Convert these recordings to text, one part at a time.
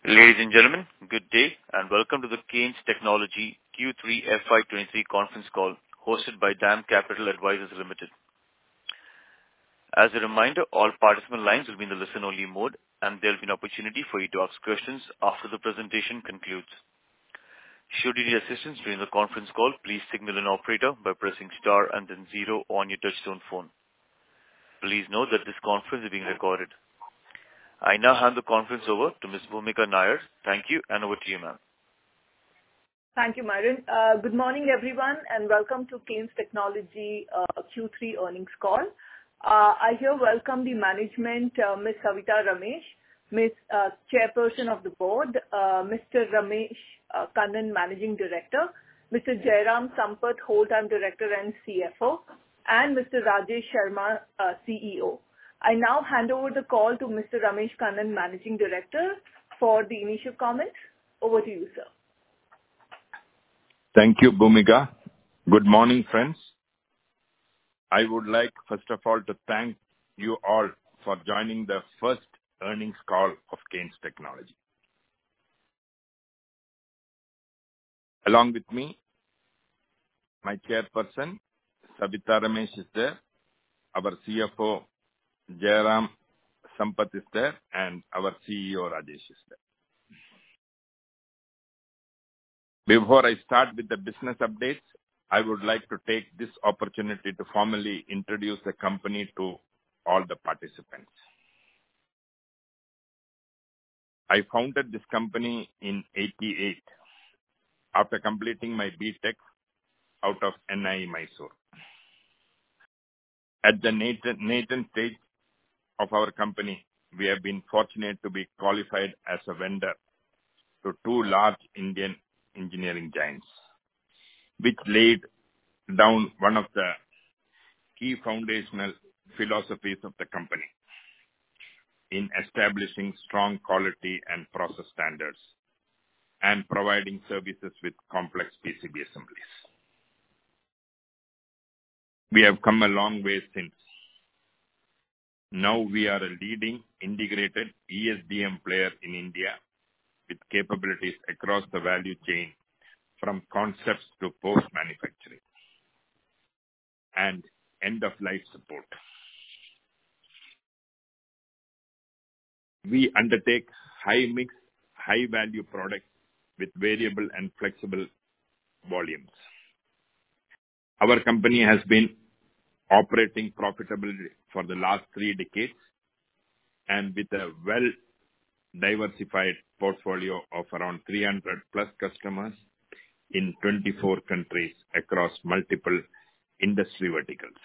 Ladies and gentlemen, good day, and welcome to the Kaynes Technology Q3 FY23 conference call hosted by DAM Capital Advisors Limited. As a reminder, all participant lines will be in the listen-only mode, and there'll be an opportunity for you to ask questions after the presentation concludes. Should you need assistance during the conference call, please signal an operator by pressing star and then 0 on your touchtone phone. Please note that this conference is being recorded. I now hand the conference over to Ms. Bhumika Nair. Thank you, and over to you, ma'am. Thank you, Myron. Good morning, everyone, and welcome to Kaynes Technology Q3 earnings call. I here welcome the management, Ms. Savitha Ramesh, Ms. Chairperson of the Board, Mr. Ramesh Kannan, Managing Director, Mr. Jairam Sampath, Whole-Time Director and CFO, and Mr. Rajesh Sharma, CEO. I now hand over the call to Mr. Ramesh Kannan, Managing Director, for the initial comments. Over to you, sir. Thank you, Bhumika. Good morning, friends. I would like, first of all, to thank you all for joining the first earnings call of Kaynes Technology. Along with me, my chairperson, Savitha Ramesh, is there. Our CFO, Jairam Sampath, is there, and our CEO, Rajesh, is there. Before I start with the business updates, I would like to take this opportunity to formally introduce the company to all the participants. I founded this company in '88 after completing my BTech out of NIE Mysore. At the nascent stage of our company, we have been fortunate to be qualified as a vendor to two large Indian engineering giants, which laid down one of the key foundational philosophies of the company in establishing strong quality and process standards and providing services with complex PCB assemblies. We have come a long way since. Now we are a leading integrated ESDM player in India with capabilities across the value chain from concepts to post-manufacturing and end-of-life support. We undertake high-mix, high-value products with variable and flexible volumes. Our company has been operating profitably for the last 3 decades and with a well-diversified portfolio of around 300 plus customers in 24 countries across multiple industry verticals.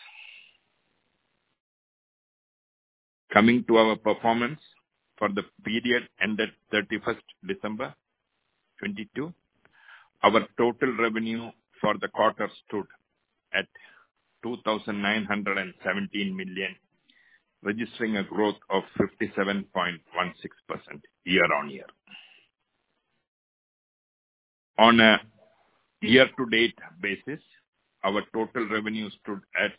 Coming to our performance for the period ended 31st December 22, our total revenue for the quarter stood at 2,917 million, registering a growth of 57.16% year-on-year. On a year-to-date basis, our total revenue stood at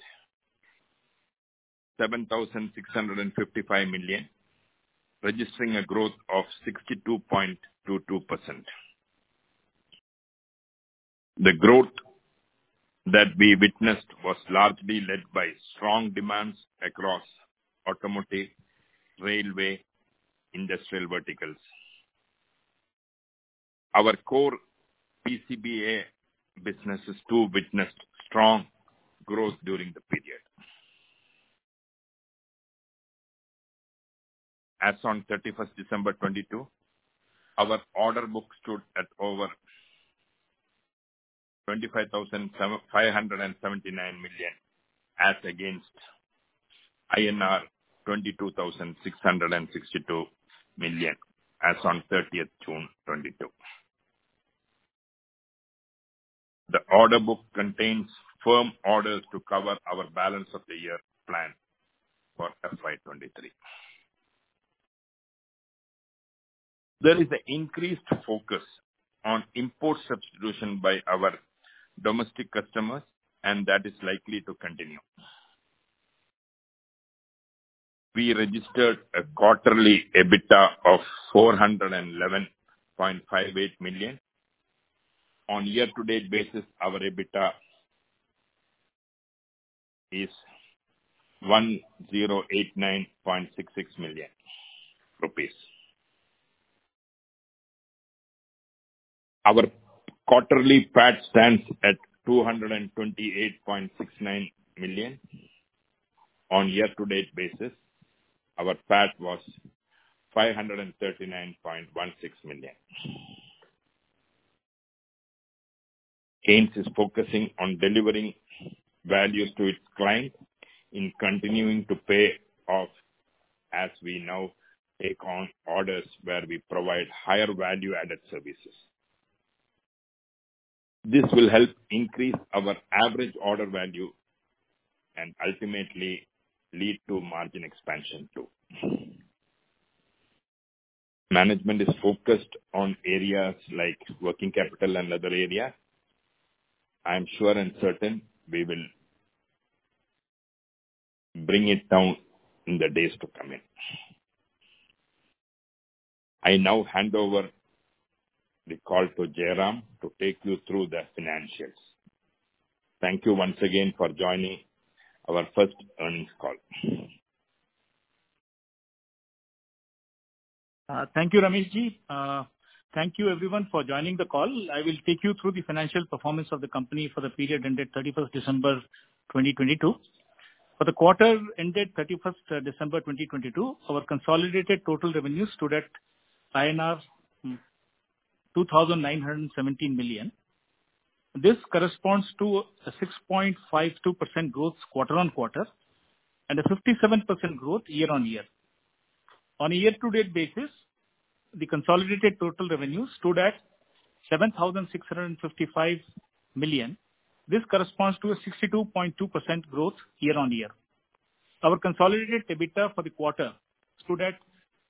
7,655 million, registering a growth of 62.22%. The growth that we witnessed was largely led by strong demands across automotive, railway, industrial verticals. Our core PCBA businesses too witnessed strong growth during the period. As on 31st December 22, our order book stood at over 25,579 million as against INR 22,662 million as on 30th June 22. The order book contains firm orders to cover our balance of the year plan for FY23. There is an increased focus on import substitution by our domestic customers, and that is likely to continue. we registered a quarterly EBITDA of 411.58 million. On year-to-date basis, our EBITDA is 1089.66 million rupees. Our quarterly PAT stands at 228.69 million. On year-to-date basis, our PAT was 539.16 million. Kaynes is focusing on delivering values to its client in continuing to pay off as we now take on orders where we provide higher value-added services. This will help increase our average order value and ultimately lead to margin expansion too. Management is focused on areas like working capital and other areas. I am sure and certain we will bring it down in the days to come in. I now hand over the call to Jairam to take you through the financials. Thank you once again for joining our first earnings call. Thank you, Ramesh ji. Thank you everyone for joining the call. I will take you through the financial performance of the company for the period ended 31st December 2022. For the quarter ended 31st December 2022, our consolidated total revenue stood at INR 2,917 million. This corresponds to a 6.52% growth quarter-on-quarter and a 57% growth year-on-year. On a year-to-date basis, the consolidated total revenue stood at 7,655 million. This corresponds to a 62.2% growth year-on-year. Our consolidated EBITDA for the quarter stood at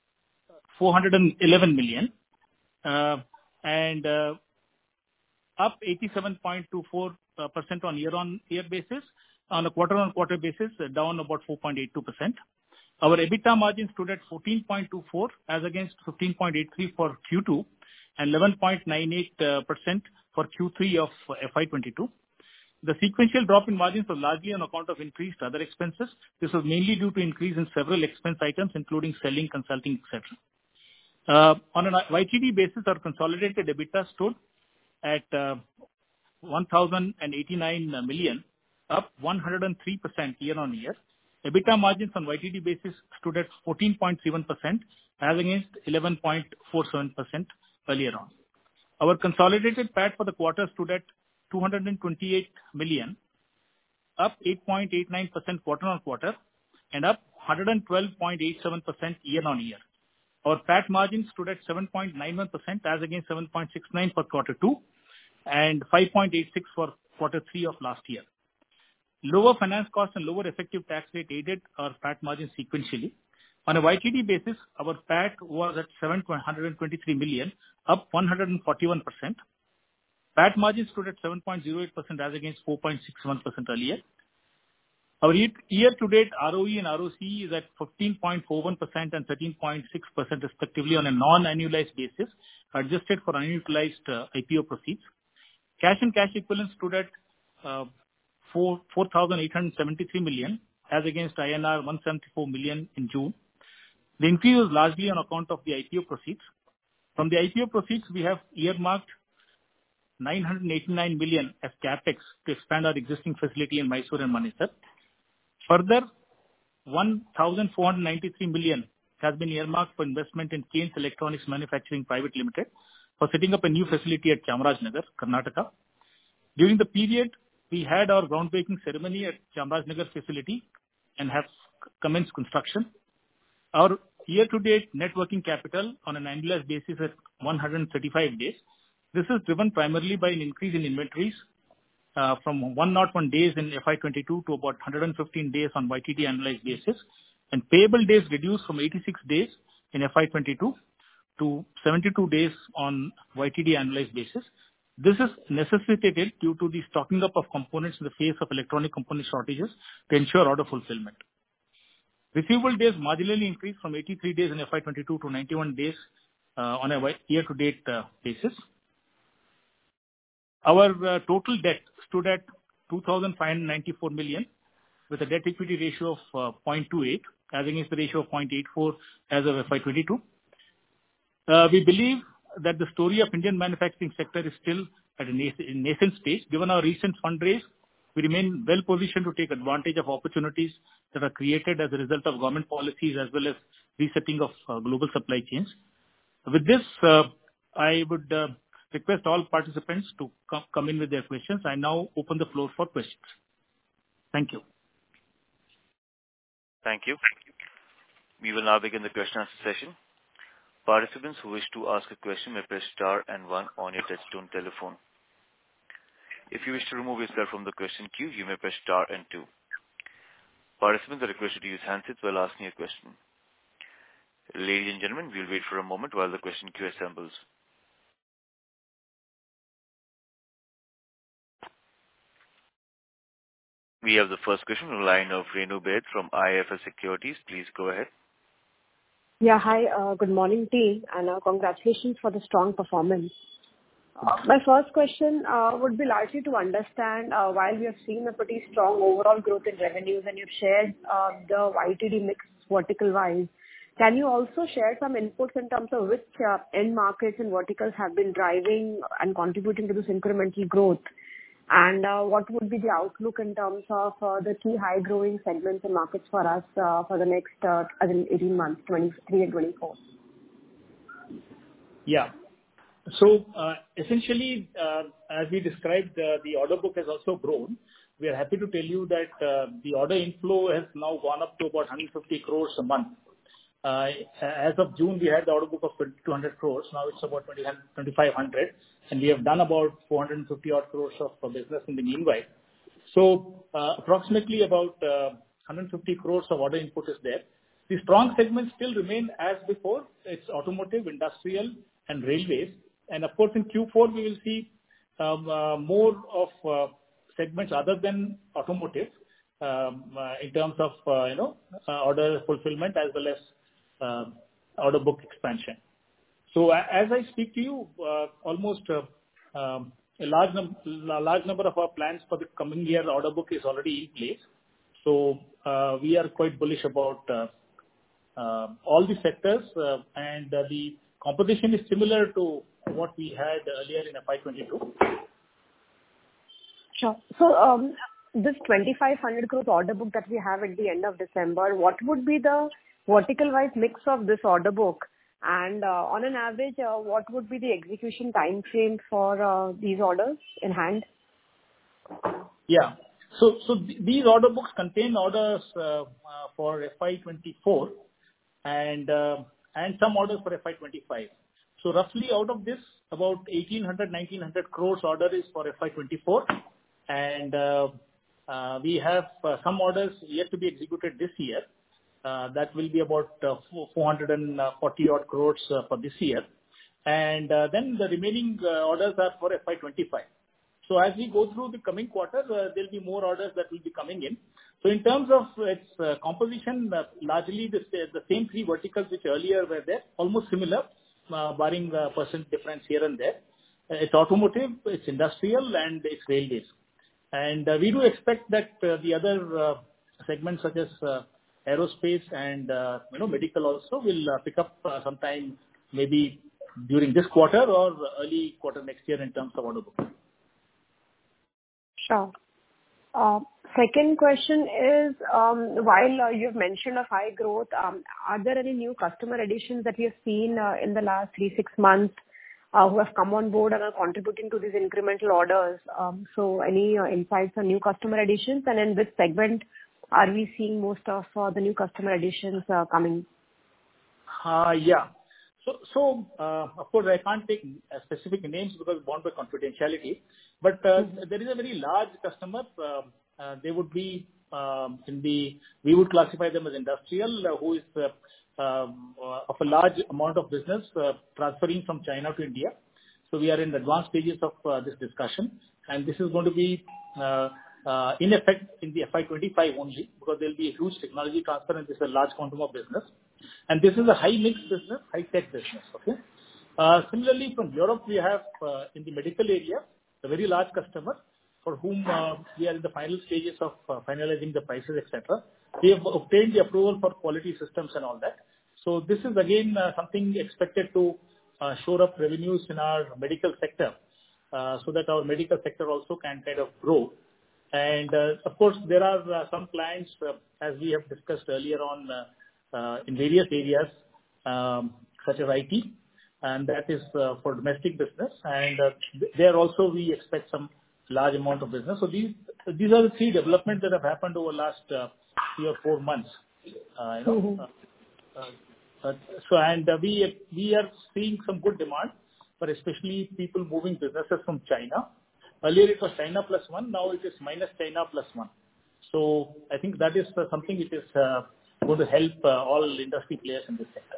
411 million, and up 87.24% on year-on-year basis. On a quarter-on-quarter basis, down about 4.82%. Our EBITDA margin stood at 14.24 as against 15.83 for Q2 and 11.98% for Q3 of FY22. The sequential drop in margins was largely on account of increased other expenses. This was mainly due to increase in several expense items, including selling, consulting, etc. On a YTD basis, our consolidated EBITDA stood at 1,089 million, up 103% year-on-year. EBITDA margins on YTD basis stood at 14.7% as against 11.47% earlier on. Our consolidated PAT for the quarter stood at 228 million, up 8.89% quarter-on-quarter and up 112.87% year-on-year. Our PAT margin stood at 7.91% as against 7.69% for quarter 2 and 5.86% for quarter 3 of last year. Lower finance costs and lower effective tax rate aided our PAT margin sequentially. On a YTD basis, our PAT was at 723 million, up 141%. PAT margin stood at 7.08% as against 4.61% earlier. Our year-to-date ROE and ROCE is at 15.41% and 13.6% respectively on a non-annualized basis, adjusted for unutilized IPO proceeds. Cash and cash equivalents stood at 4,873 million as against INR 174 million in June. The increase was largely on account of the IPO proceeds. From the IPO proceeds, we have earmarked 989 million as capex to expand our existing facility in Mysore and Manesar. Further, 1,493 million has been earmarked for investment in Kaynes Electronics Manufacturing Private Limited for setting up a new facility at Chamarajanagar, Karnataka. During the period, we had our groundbreaking ceremony at Chamarajanagar facility and have commenced construction. Our year-to-date net working capital on an annualized basis at 135 days. This is driven primarily by an increase in inventories from 101 days in FY22 to about 115 days on YTD annualized basis, and payable days reduced from 86 days in FY22 to 72 days on YTD annualized basis. This is necessitated due to the stocking up of components in the face of electronic component shortages to ensure order fulfillment. Receivable days marginally increased from 83 days in FY22 to 91 days on a year-to-date basis. Our total debt stood at 2,594 million with a debt equity ratio of 0.28 as against the ratio of 0.84 as of FY22. We believe that the story of Indian manufacturing sector is still at a nascent stage. Given our recent fundraise, we remain well positioned to take advantage of opportunities that are created as a result of government policies as well as resetting of global supply chains. With this, I would request all participants to come in with their questions. I now open the floor for questions. Thank you. Thank you. We will now begin the question and answer session. Participants who wish to ask a question may press star and 1 on your touchtone telephone. If you wish to remove yourself from the question queue, you may press star and 2. Participants are requested to use handsets while asking a question. Ladies and gentlemen, we'll wait for a moment while the question queue assembles. We have the first question on the line of Renu Baid from IIFL Securities. Please go ahead. Yeah, hi. Good morning, team, and congratulations for the strong performance. My first question would be largely to understand while we have seen a pretty strong overall growth in revenues and you've shared the YTD mix vertical-wise, can you also share some inputs in terms of which end markets and verticals have been driving and contributing to this incremental growth? And what would be the outlook in terms of the key high-growing segments and markets for us for the next 18 months, 23 and 24? Yeah. So essentially, as we described, the order book has also grown. We are happy to tell you that the order inflow has now gone up to about 150 crores a month. As of June, we had the order book of 200 crores. Now it's about 2,500, and we have done about 450 odd crores of business in the meanwhile. So approximately about 150 crores of order input is there. The strong segments still remain as before. It's automotive, industrial, and railways. And of course, in Q4 we will see more of segments other than automotive in terms of order fulfillment as well as order book expansion. So as I speak to you, almost a large number of our plans for the coming year order book is already in place. So we are quite bullish about all the sectors, and the composition is similar to what we had earlier in FY22. Sure. So this 2,500 crores order book that we have at the end of December, what would be the vertical-wise mix of this order book? And on an average, what would be the execution time frame for these orders in hand? Yeah. So these order books contain orders for FY24 and some orders for FY25. So roughly out of this, about 1,900 crores order is for FY24, and we have some orders yet to be executed this year. That will be about 440 odd crores for this year, and then the remaining orders are for FY25. So as we go through the coming quarter, there will be more orders that will be coming in. So in terms of its composition, largely the same three verticals which earlier were there, almost similar, barring % difference here and there. It's automotive, it's industrial, and it's railways. And we do expect that the other segments such as aerospace and medical also will pick up sometime maybe during this quarter or early quarter next year in terms of order book. Sure. Second question is, while you've mentioned of high growth, are there any new customer additions that you've seen in the last 3-6 months who have come on board and are contributing to these incremental orders? So any insights on new customer additions, and in which segment are we seeing most of the new customer additions coming? Yeah. So of course, I can't take specific names because bound by confidentiality. But there is a very large customer. They would be we would classify them as industrial, who is of a large amount of business transferring from China to India. So we are in the advanced stages of this discussion, and this is going to be in effect in the FY25 only, because there will be a huge technology transfer and this is a large quantum of business. And this is a high-mix business, high-tech business. Okay. Similarly, from Europe, we have in the medical area a very large customer for whom we are in the final stages of finalizing the prices, etc. We have obtained the approval for quality systems and all that. So this is again something expected to shore up revenues in our medical sector, so that our medical sector also can kind of grow. And of course, there are some clients, as we have discussed earlier on, in various areas, such as IT, and that is for domestic business. And there also we expect some large amount of business. So these are the three developments that have happened over the last 3 or 4 months. We are seeing some good demand, but especially people moving businesses from China. Earlier it was China plus one, now it is minus China plus one. So I think that is something which is going to help all industry players in this sector.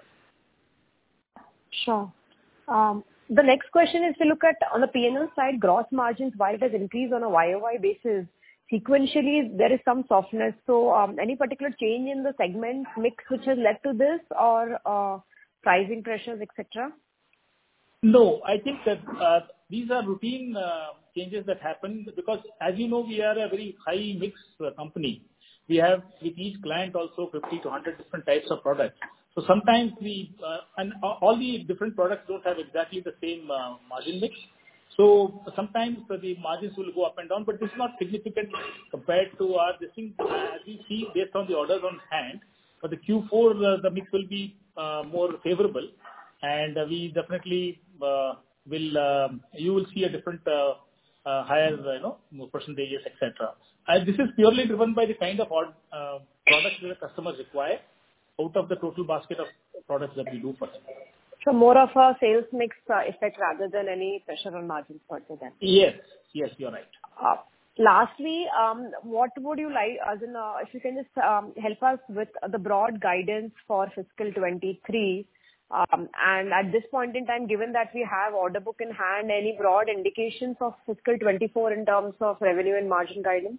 Sure. The next question is to look at on the P&L side, gross margins, while it has increased on a YOY basis, sequentially there is some softness. So any particular change in the segment mix which has led to this, or pricing pressures, etc.? No, I think that these are routine changes that happen because, as you know, we are a very high mix company. We have with each client also 50 to 100 different types of products. So sometimes and all the different products don't have exactly the same margin mix. So sometimes the margins will go up and down, but this is not significant compared to our this thing. As we see based on the orders on hand, for the Q4 the mix will be more favorable, and we definitely you will see a different higher percentages, etc. This is purely driven by the kind of products that the customers require out of the total basket of products that we do for them. So more of a sales mix effect rather than any pressure on margins for them. Yes, you're right. Lastly, what would you like, as in, if you can just help us with the broad guidance for fiscal 23, and at this point in time, given that we have order book in hand, any broad indications of fiscal 24 in terms of revenue and margin guidance?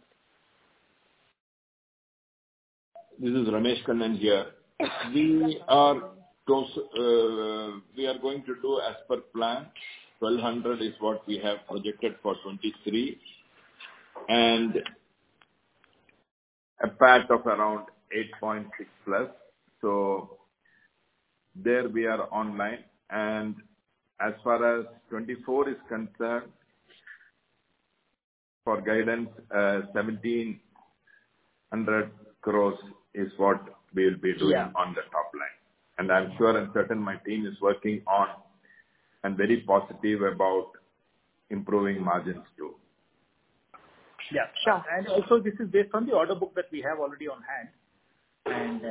This is Ramesh Kannan here. We are going to do as per plan. 1,200 is what we have projected for 23, and a PAT of around 8.6 plus. So there we are online. And as far as 24 is concerned, for guidance, 1,700 crores is what we will be doing on the top line. And I'm sure and certain my team is working on and very positive about improving margins too. Yeah, sure. And also this is based on the order book that we have already on hand. And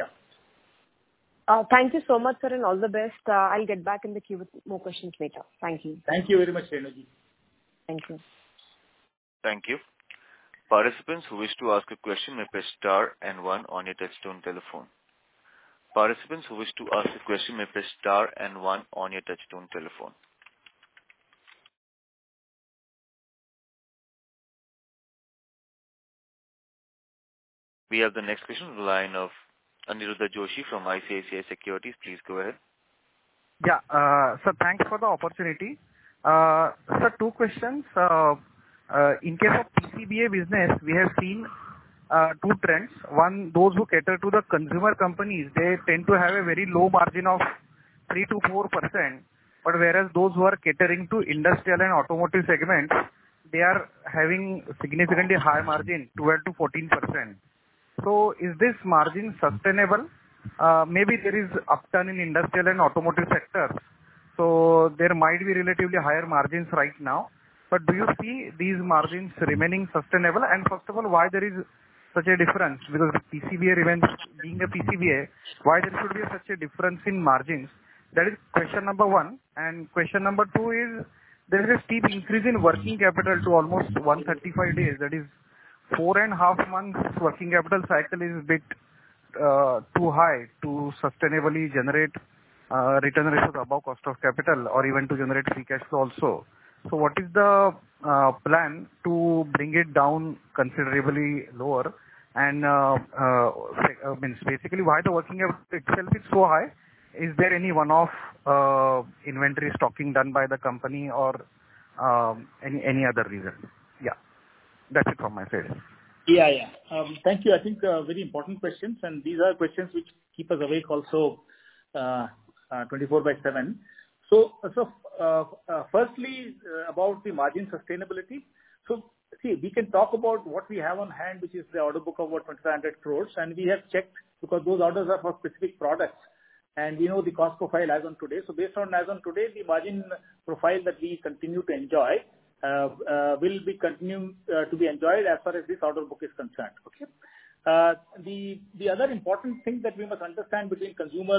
thank you so much, sir, and all the best. I'll get back in the queue with more questions later. Thank you. Thank you very much, Renuji. Thank you. Thank you. Participants who wish to ask a question may press star and 1 on your touchtone telephone. Participants who wish to ask a question may press star and 1 on your touchtone telephone. We have the next question on the line of Aniruddha Joshi from ICICI Securities. Please go ahead. Yeah, sir, thanks for the opportunity. Sir, 2 questions. In case of PCBA business, we have seen 2 trends. One, those who cater to the consumer companies, they tend to have a very low margin of 3 to 4%. But whereas those who are catering to industrial and automotive segments, they are having significantly high margin, 12 to 14%. So is this margin sustainable? Maybe there is upturn in industrial and automotive sectors, so there might be relatively higher margins right now. But do you see these margins remaining sustainable? And first of all, why there is such a difference? Because PCBA remains being a PCBA, why there should be such a difference in margins? That is question number 1. And question number 2 is, there is a steep increase in working capital to almost 135 days. That is 4.5 months working capital cycle is a bit too high to sustainably generate return ratios above cost of capital or even to generate free cash flow also. So what is the plan to bring it down considerably lower? And means basically why the working capital itself is so high? Is there any one-off inventory stocking done by the company or any other reason? Yeah, that's it from my side. Yeah. Thank you. I think very important questions, and these are questions which keep us awake also 24/7. So firstly, about the margin sustainability. So see, we can talk about what we have on hand, which is the order book of about 2,500 crores, and we have checked because those orders are for specific products, and we know the cost profile as on today. So based on as on today, the margin profile that we continue to enjoy will be continuing to be enjoyed as far as this order book is concerned. Okay. The other important thing that we must understand between consumer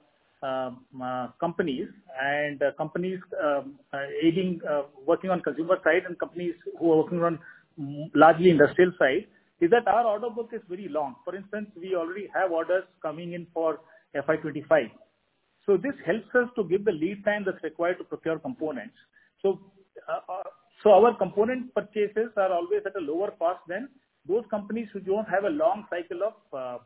companies and companies working on consumer side and companies who are working on largely industrial side is that our order book is very long. For instance, we already have orders coming in for FY25. So this helps us to give the lead time that's required to procure components. So our component purchases are always at a lower cost than those companies who don't have a long cycle of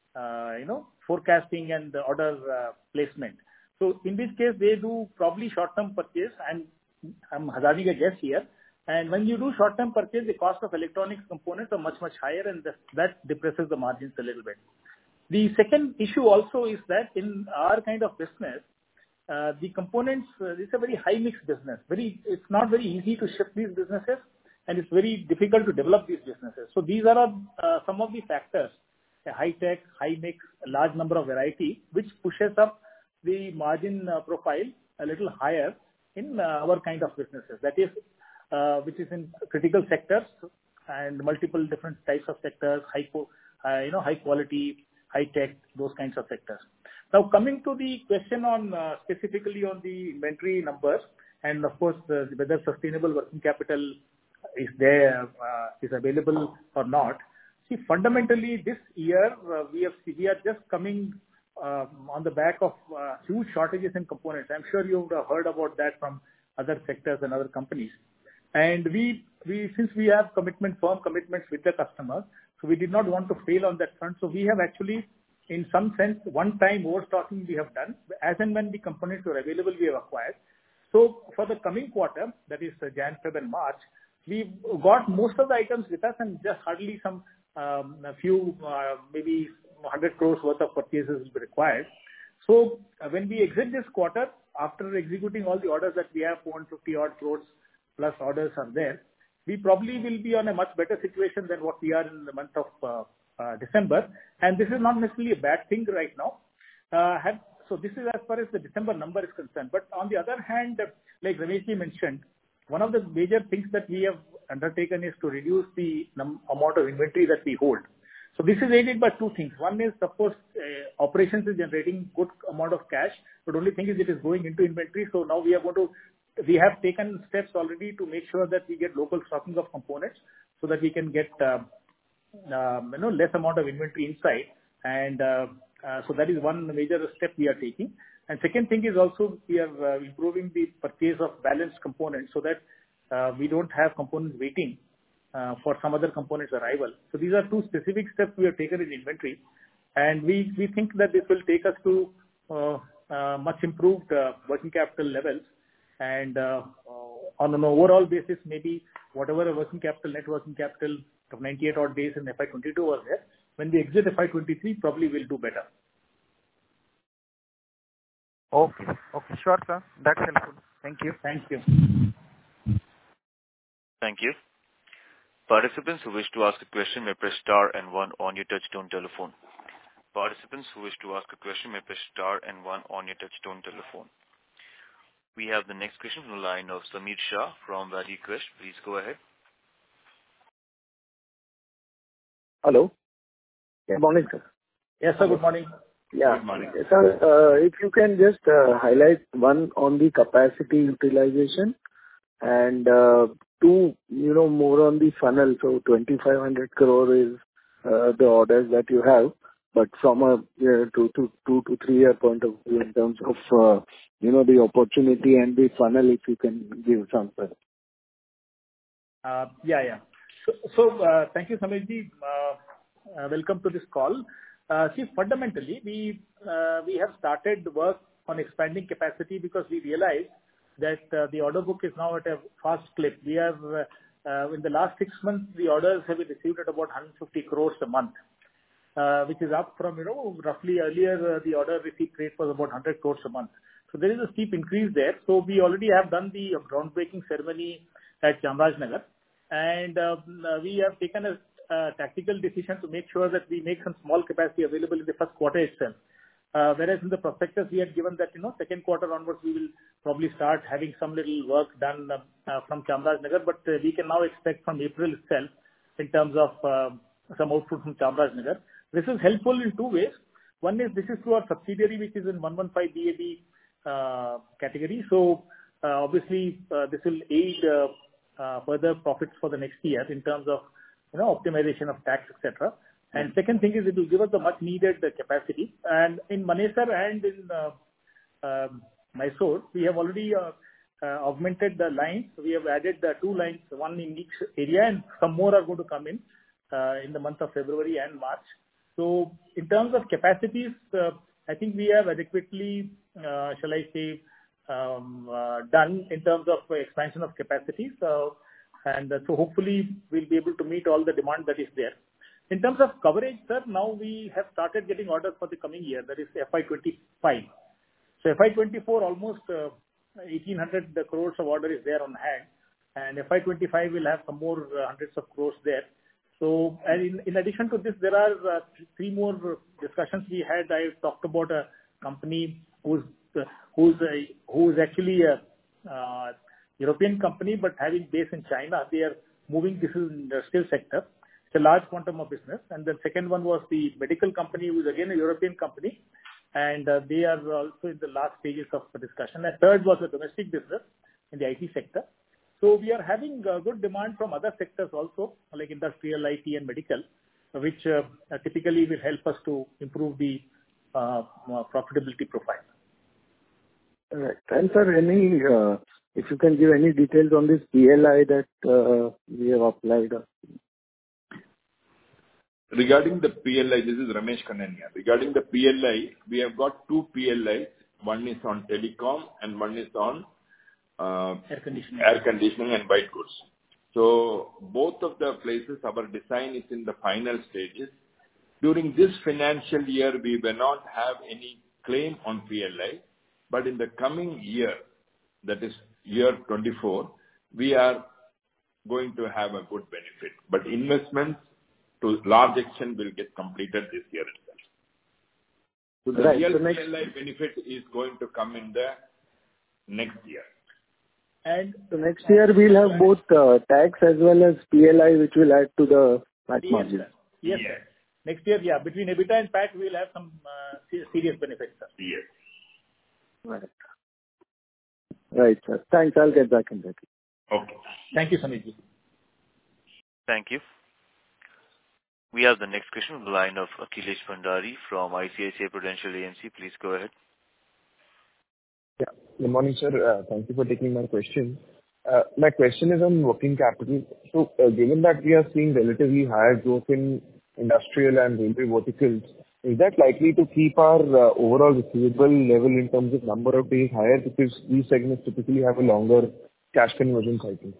forecasting and order placement. So in this case, they do probably short-term purchase, and I'm hazarding a guess here. And when you do short-term purchase, the cost of electronics components are much, much higher, and that depresses the margins a little bit. The second issue also is that in our kind of business, the components, it's a very high mix business. It's not very easy to ship these businesses, and it's very difficult to develop these businesses. So these are some of the factors, a high tech, high mix, a large number of variety, which pushes up the margin profile a little higher in our kind of businesses. That is, which is in critical sectors and multiple different types of sectors, high quality, high tech, those kinds of sectors. Now, coming to the question on specifically on the inventory numbers, and of course, whether sustainable working capital is there, is available or not. See, fundamentally, this year we are just coming on the back of huge shortages in components. I'm sure you would have heard about that from other sectors and other companies. And since we have firm commitments with the customers, so we did not want to fail on that front. So we have actually, in some sense, one-time overstocking we have done. As and when the components were available, we have acquired. So for the coming quarter, that is Jan, Feb, and March, we got most of the items with us, and just hardly a few, maybe 100 crores worth of purchases will be required. So when we exit this quarter, after executing all the orders that we have, 450 odd crores plus orders are there, we probably will be on a much better situation than what we are in the month of December. And this is not necessarily a bad thing right now. So this is as far as the December number is concerned. But on the other hand, like Ramesh mentioned, one of the major things that we have undertaken is to reduce the amount of inventory that we hold. So this is aided by two things. One is, of course, operations is generating good amount of cash, but only thing is it is going into inventory. So now we have taken steps already to make sure that we get local stocking of components so that we can get less amount of inventory inside. And so that is one major step we are taking. And second thing is also we are improving the purchase of balanced components so that we don't have components waiting for some other components arrival. So these are two specific steps we have taken in inventory, and we think that this will take us to much improved working capital levels. And on an overall basis, maybe whatever a net working capital of 98 odd days in FY22 was there, when we exit FY23, probably we'll do better. Okay, sure, sir. That's helpful. Thank you. Thank you. Thank you. Participants who wish to ask a question may press star and 1 on your touchtone telephone. Participants who wish to ask a question may press star and 1 on your touchtone telephone. We have the next question from the line of Sameer Shah from ValueQuest. Please go ahead. Hello. Good morning, sir. Yes, sir. Good morning. Yeah. Good morning. Sir, if you can just highlight one on the capacity utilization and two, more on the funnel. So 2,500 crore is the orders that you have. but from a 2 to 3 year point of view in terms of, the opportunity and the funnel, if you can give something. Yeah. So, thank you, Sameerji. Welcome to this call. See, fundamentally, we have started work on expanding capacity because we realized that the order book is now at a fast clip. We have, in the last 6 months, the orders have been received at about 150 crores a month, which is up from, roughly earlier, the order receipt rate was about 100 crores a month. So there is a steep increase there. So we already have done the groundbreaking ceremony at Chamarajanagar, and we have taken a tactical decision to make sure that we make some small capacity available in the first quarter itself. Whereas in the prospectus, we had given that, second quarter onwards, we will probably start having some little work done from Chamarajanagar, but we can now expect from April itself in terms of some output from Chamarajanagar. This is helpful in two ways. One is this is through our subsidiary, which is in 115 BAB category. So obviously, this will aid further profits for the next year in terms of optimization of tax, etc. And second thing is it will give us the much needed capacity. And in Manesar and in Mysore, we have already augmented the lines. We have added 2 lines, one in each area, and some more are going to come in the month of February and March. So in terms of capacities, I think we have adequately, shall I say, done in terms of expansion of capacities. And so hopefully we'll be able to meet all the demand that is there. In terms of coverage, sir, now we have started getting orders for the coming year, that is FY25. So FY24, almost 1,800 crores of order is there on hand, and FY25 will have some more hundreds of crores there. So, and in addition to this, there are 3 more discussions we had. I talked about a company who's actually a European company, but having base in China. They are moving this in the industrial sector. It's a large quantum of business. And the second one was the medical company, who is again a European company, and they are also in the last stages of the discussion. And third was a domestic business in the IT sector. So we are having good demand from other sectors also, like industrial, IT, and medical, which typically will help us to improve the profitability profile. Right. And sir, if you can give any details on this PLI that we have applied. Regarding the PLI, this is Ramesh Kanania. Regarding the PLI, we have got 2 PLIs. One is on telecom and one is on air conditioning and white goods. So both of the places, our design is in the final stages. During this financial year, we will not have any claim on PLI, but in the coming year, that is year 24, we are going to have a good benefit. But investments to large extent will get completed this year itself. So the real PLI benefit is going to come in the next year. And so next year we'll have both tax as well as PLI, which will add to the PAT margin. Yes, sir. Next year, yeah, between EBITDA and PAT, we'll have some serious benefits, sir. Yes. Right. Right, sir. Thanks. I'll get back in that. Okay. Thank you, Sameerji. Thank you. We have the next question on the line of Akhilesh Bhandari from ICICI Prudential AMC. Please go ahead. Yeah. Good morning, sir. Thank you for taking my question. My question is on working capital. So, given that we are seeing relatively higher growth in industrial and railway verticals, is that likely to keep our overall receivable level in terms of number of days higher, because these segments typically have a longer cash conversion cycle?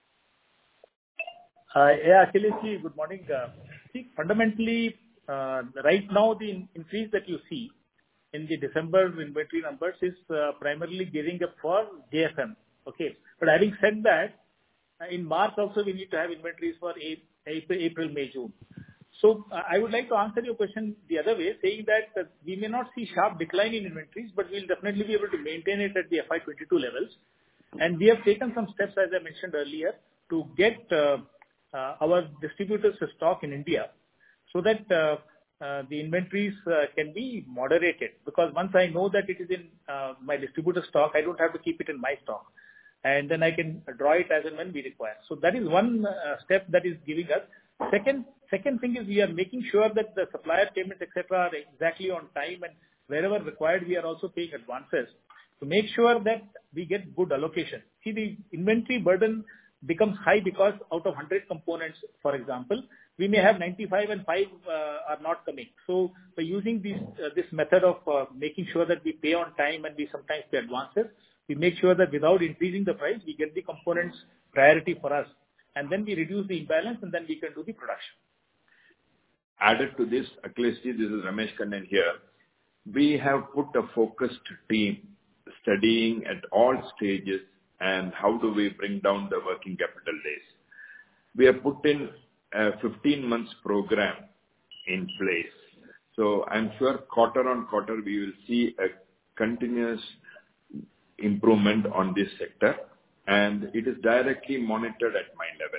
Yeah, Akhilesh, good morning. See, fundamentally, right now the increase that you see in the December inventory numbers is primarily gearing up for JFM. Okay. But having said that, in March also we need to have inventories for April, May, June. So I would like to answer your question the other way, saying that we may not see sharp decline in inventories, but we'll definitely be able to maintain it at the FY22 levels. And we have taken some steps, as I mentioned earlier, to get our distributors to stock in India, so that the inventories can be moderated. Because once I know that it is in my distributor stock, I don't have to keep it in my stock, and then I can draw it as and when we require. So that is one step that is giving us. Second thing is we are making sure that the supplier payments, etc., are exactly on time, and wherever required, we are also paying advances to make sure that we get good allocation. See, the inventory burden becomes high because out of 100 components, for example, we may have 95 and 5 are not coming. So by using this method of making sure that we pay on time and we sometimes pay advances, we make sure that without increasing the price, we get the components priority for us. And then we reduce the imbalance and then we can do the production. Added to this, Akhileshji, this is Ramesh Kannan here. We have put a focused team studying at all stages and how do we bring down the working capital days. We have put in a 15 months program in place. So I'm sure quarter on quarter we will see a continuous improvement on this sector, and it is directly monitored at my level.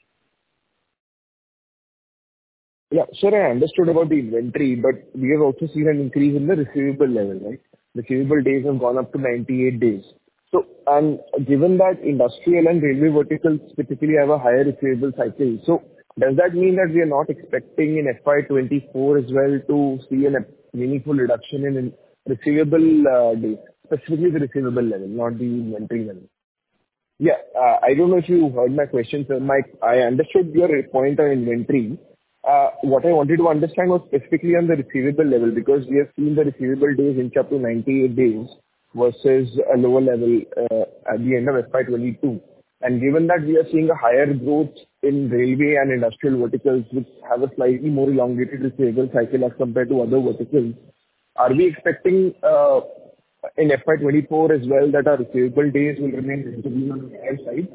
Yeah, sir, I understood about the inventory, but we have also seen an increase in the receivable level, right? Receivable days have gone up to 98 days. So, and given that industrial and railway verticals typically have a higher receivable cycle, so does that mean that we are not expecting in FY24 as well to see a meaningful reduction in receivable days, specifically the receivable level, not the inventory level? Yeah, I don't know if you heard my question, sir. I understood your point on inventory. What I wanted to understand was specifically on the receivable level, because we have seen the receivable days inch up to 98 days versus a lower level at the end of FY22. And given that we are seeing a higher growth in railway and industrial verticals, which have a slightly more elongated receivable cycle as compared to other verticals, are we expecting in FY24 as well that our receivable days will remain relatively on the higher side?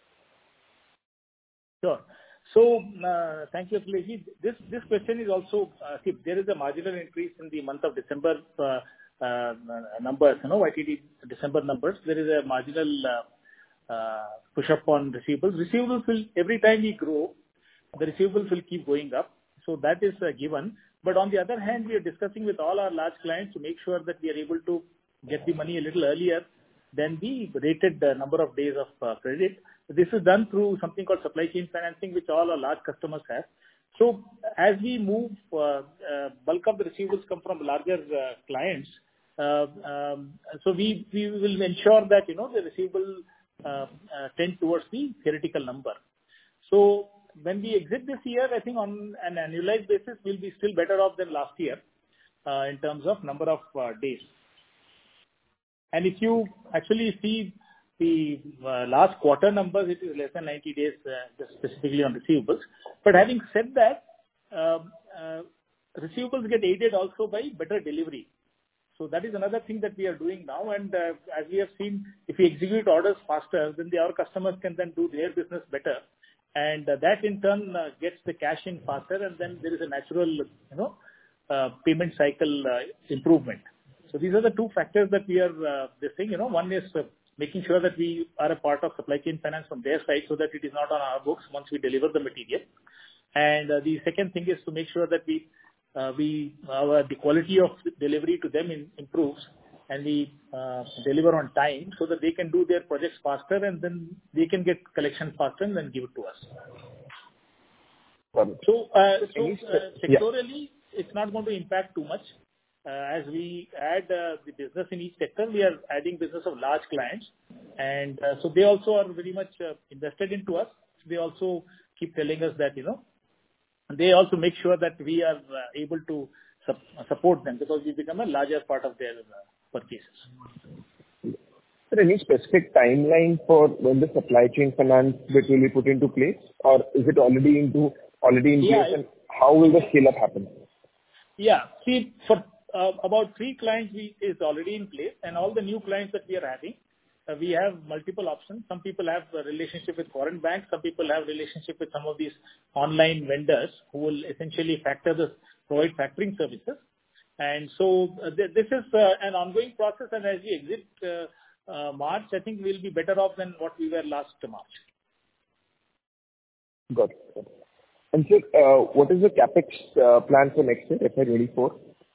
Sure. So, thank you, Akhileshji. This question is also, see, there is a marginal increase in the month of December numbers, YTD December numbers. There is a marginal push up on receivables. Receivables will, every time we grow, the receivables will keep going up. So that is a given. But on the other hand, we are discussing with all our large clients to make sure that we are able to get the money a little earlier than the rated number of days of credit. This is done through something called supply chain financing, which all our large customers have. So as we move, bulk of the receivables come from larger clients. So we will ensure that, the receivable tend towards the theoretical number. So when we exit this year, I think on an annualized basis, we'll be still better off than last year in terms of number of days. And if you actually see the last quarter numbers, it is less than 90 days, just specifically on receivables. But having said that, receivables get aided also by better delivery. So that is another thing that we are doing now. And as we have seen, if we execute orders faster, then our customers can then do their business better. And that in turn gets the cash in faster, and then there is a natural, payment cycle improvement. So these are the two factors that we are discussing. One is making sure that we are a part of supply chain finance from their side so that it is not on our books once we deliver the material. And the second thing is to make sure that the quality of delivery to them improves, and we deliver on time so that they can do their projects faster, and then they can get collection faster and then give it to us. So sectorally, it's not going to impact too much. As we add the business in each sector, we are adding business of large clients. And so they also are very much invested into us. They also keep telling us that, they also make sure that we are able to support them because we become a larger part of their purchases. Is there any specific timeline for when the supply chain finance bit will be put into place, or is it already in place, and how will the scale up happen? Yeah, see, for about 3 clients is already in place, and all the new clients that we are adding, we have multiple options. Some people have a relationship with foreign banks. Some people have relationship with some of these online vendors who will essentially provide factoring services. And so this is an ongoing process. And as we exit March, I think we'll be better off than what we were last March. Got it. And sir, what is the capex plan for next year, FY24?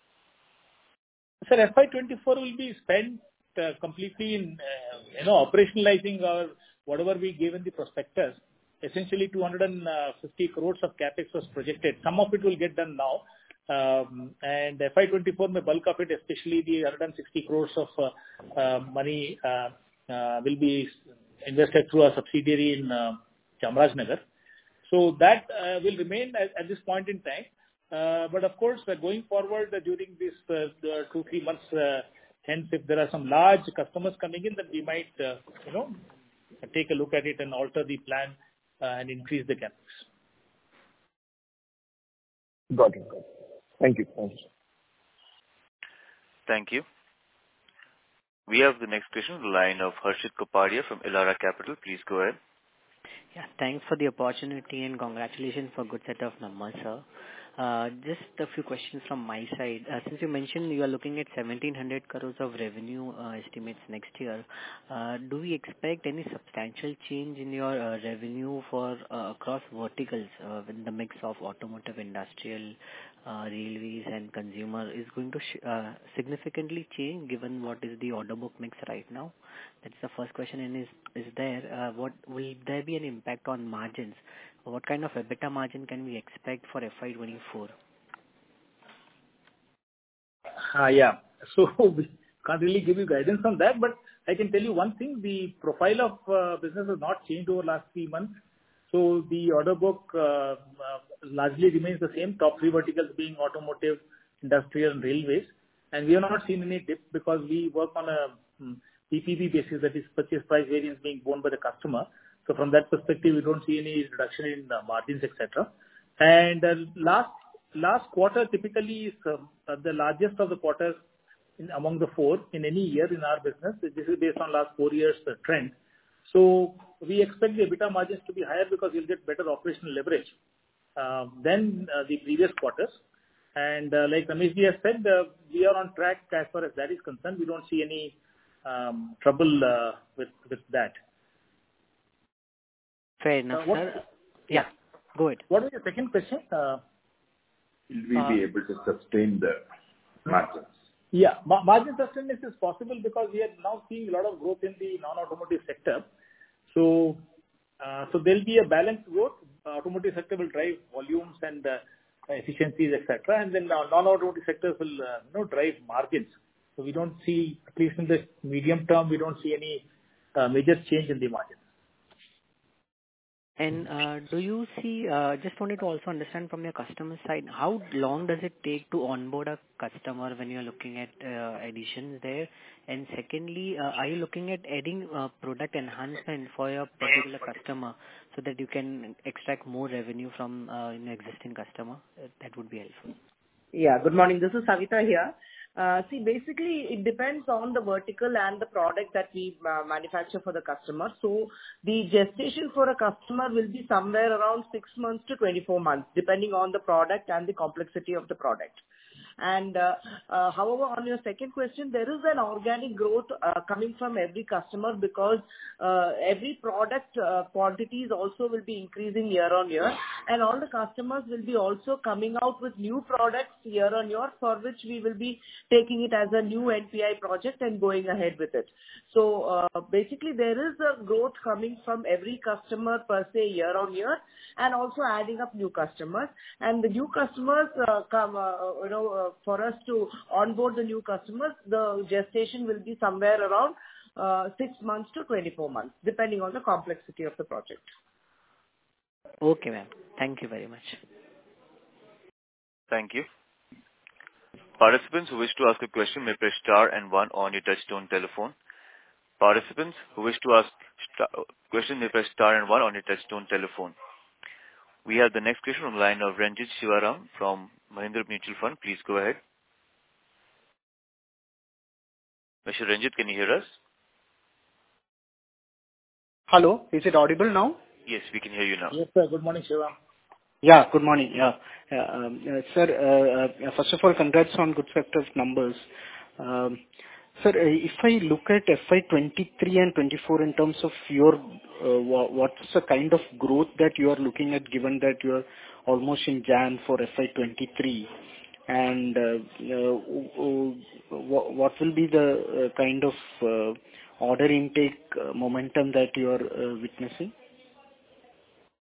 Sir, FY24 will be spent completely in operationalizing our whatever we gave in the prospectus. essentially 250 crores of capex was projected. Some of it will get done now. And FY24, the bulk of it, especially the 160 crores of money will be invested through a subsidiary in Chamarajanagar. So that will remain at this point in time. But of course, going forward during these 2-3 months, hence if there are some large customers coming in, then we might, take a look at it and alter the plan and increase the capex. Got it. Thank you. Thank you. We have the next question, the line of Harshit Kapadia from Elara Capital. Please go ahead. Yeah, thanks for the opportunity and congratulations for good set of numbers, sir. Just a few questions from my side. Since you mentioned you are looking at 1,700 crores of revenue estimates next year, do we expect any substantial change in your revenue for across verticals in the mix of automotive, industrial, railways and consumer is going to significantly change given what is the order book mix right now? That's the first question. And is there will there be an impact on margins? What kind of EBITDA margin can we expect for FY24? Yeah. So we can't really give you guidance on that, but I can tell you one thing, the profile of business has not changed over the last 3 months. So the order book largely remains the same, top 3 verticals being automotive, industrial and railways. And we have not seen any dip because we work on a PPV basis, that is purchase price variance being borne by the customer. So from that perspective, we don't see any reduction in margins, etc. And last quarter typically is the largest of the quarters among the 4 in any year in our business. This is based on last 4 years trend. So we expect the EBITDA margins to be higher because you'll get better operational leverage than the previous quarters. And like Ramesh ji has said, we are on track as far as that is concerned. We don't see any trouble with that. Fair enough, sir. Yeah, go ahead. What was your second question? Will we be able to sustain the margins? Yeah, margin sustenance is possible because we are now seeing a lot of growth in the non-automotive sector. So there'll be a balanced growth. Automotive sector will drive volumes and efficiencies, etc. And then non-automotive sectors will drive margins. So we don't see, at least in the medium term, we don't see any major change in the margins. And do you see, just wanted to also understand from your customer side, how long does it take to onboard a customer when you're looking at additions there? And secondly, are you looking at adding product enhancement for your particular customer so that you can extract more revenue from an existing customer? That would be helpful. Yeah, good morning. This is Savita here. See, basically, it depends on the vertical and the product that we manufacture for the customer. So the gestation for a customer will be somewhere around 6 months to 24 months, depending on the product and the complexity of the product. And however, on your second question, there is an organic growth coming from every customer because every product quantities also will be increasing year on year, and all the customers will be also coming out with new products year on year, for which we will be taking it as a new NPI project and going ahead with it. So basically, there is a growth coming from every customer per se year on year, and also adding up new customers. And the new customers come, for us to onboard the new customers, the gestation will be somewhere around 6 months to 24 months, depending on the complexity of the project. Okay, ma'am. Thank you very much. Thank you. Participants who wish to ask a question may press star and 1 on your touchtone telephone. Participants who wish to ask question may press star and 1 on your touchtone telephone. We have the next question on the line of Ranjit Shivaram from Mahindra Mutual Fund. Please go ahead. Mr. Ranjit, can you hear us? Hello, is it audible now? Yes, we can hear you now. Yes, sir. Good morning, Shivaram. Yeah, good morning. Yeah. Sir, first of all, congrats on good set of numbers. Sir, if I look at FY23 and 24 in terms of your, what's the kind of growth that you are looking at, given that you are almost in Jan for FY23, and what will be the kind of order intake momentum that you are witnessing?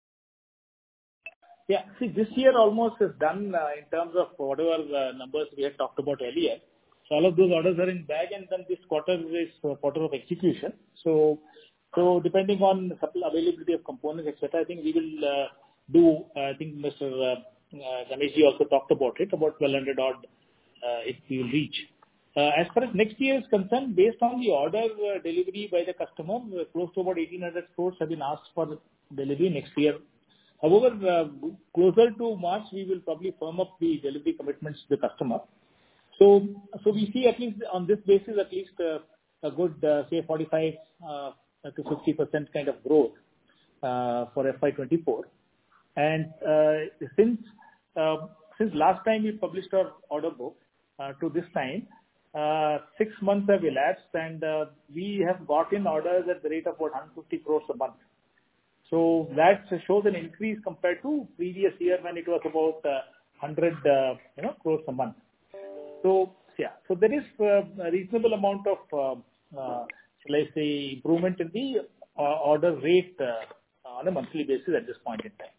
Yeah. See, this year almost is done in terms of whatever numbers we had talked about earlier. So all of those orders are in bag, and then this quarter is quarter of execution. So depending on availability of components, etc., I think we will do, I think Mr. Ganesh ji also talked about it, about 1,200 odd if we will reach. As far as next year is concerned, based on the order delivery by the customer, close to about 1,800 crores have been asked for delivery next year. However, closer to March, we will probably firm up the delivery commitments to the customer. So we see at least on this basis, at least a good, say 45 to 50% kind of growth for FY24. And since last time we published our order book to this time, 6 months have elapsed, and we have got in orders at the rate of about 150 crores a month. So that shows an increase compared to previous year when it was about 100 crores a month. So yeah, so there is a reasonable amount of shall I say improvement in the order rate on a monthly basis at this point in time.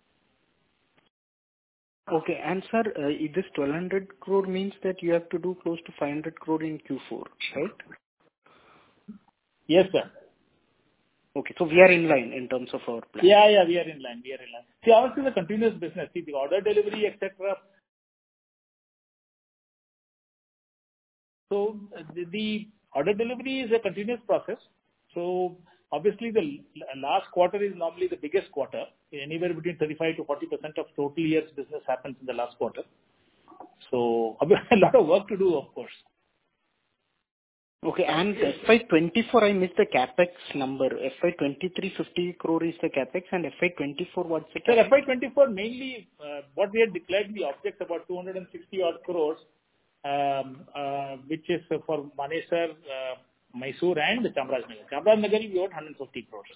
Okay, and sir, this 1,200 crore means that you have to do close to 500 crore in Q4, right? Yes, sir. Okay, so we are in line in terms of our plan. Yeah, we are in line. See, ours is a continuous business. See, the order delivery, etc. So the order delivery is a continuous process. So obviously the last quarter is normally the biggest quarter. Anywhere between 35 to 40% of total year's business happens in the last quarter. So a lot of work to do, of course. Okay, and FY24, I missed the capex number. FY23, 50 crore is the capex, and FY24, what's the capex? So FY24, mainly what we had declared the objects about 260 odd crores, which is for Manesar, Mysore, and Chamarajanagar. Chamarajanagar, we got 150 crores.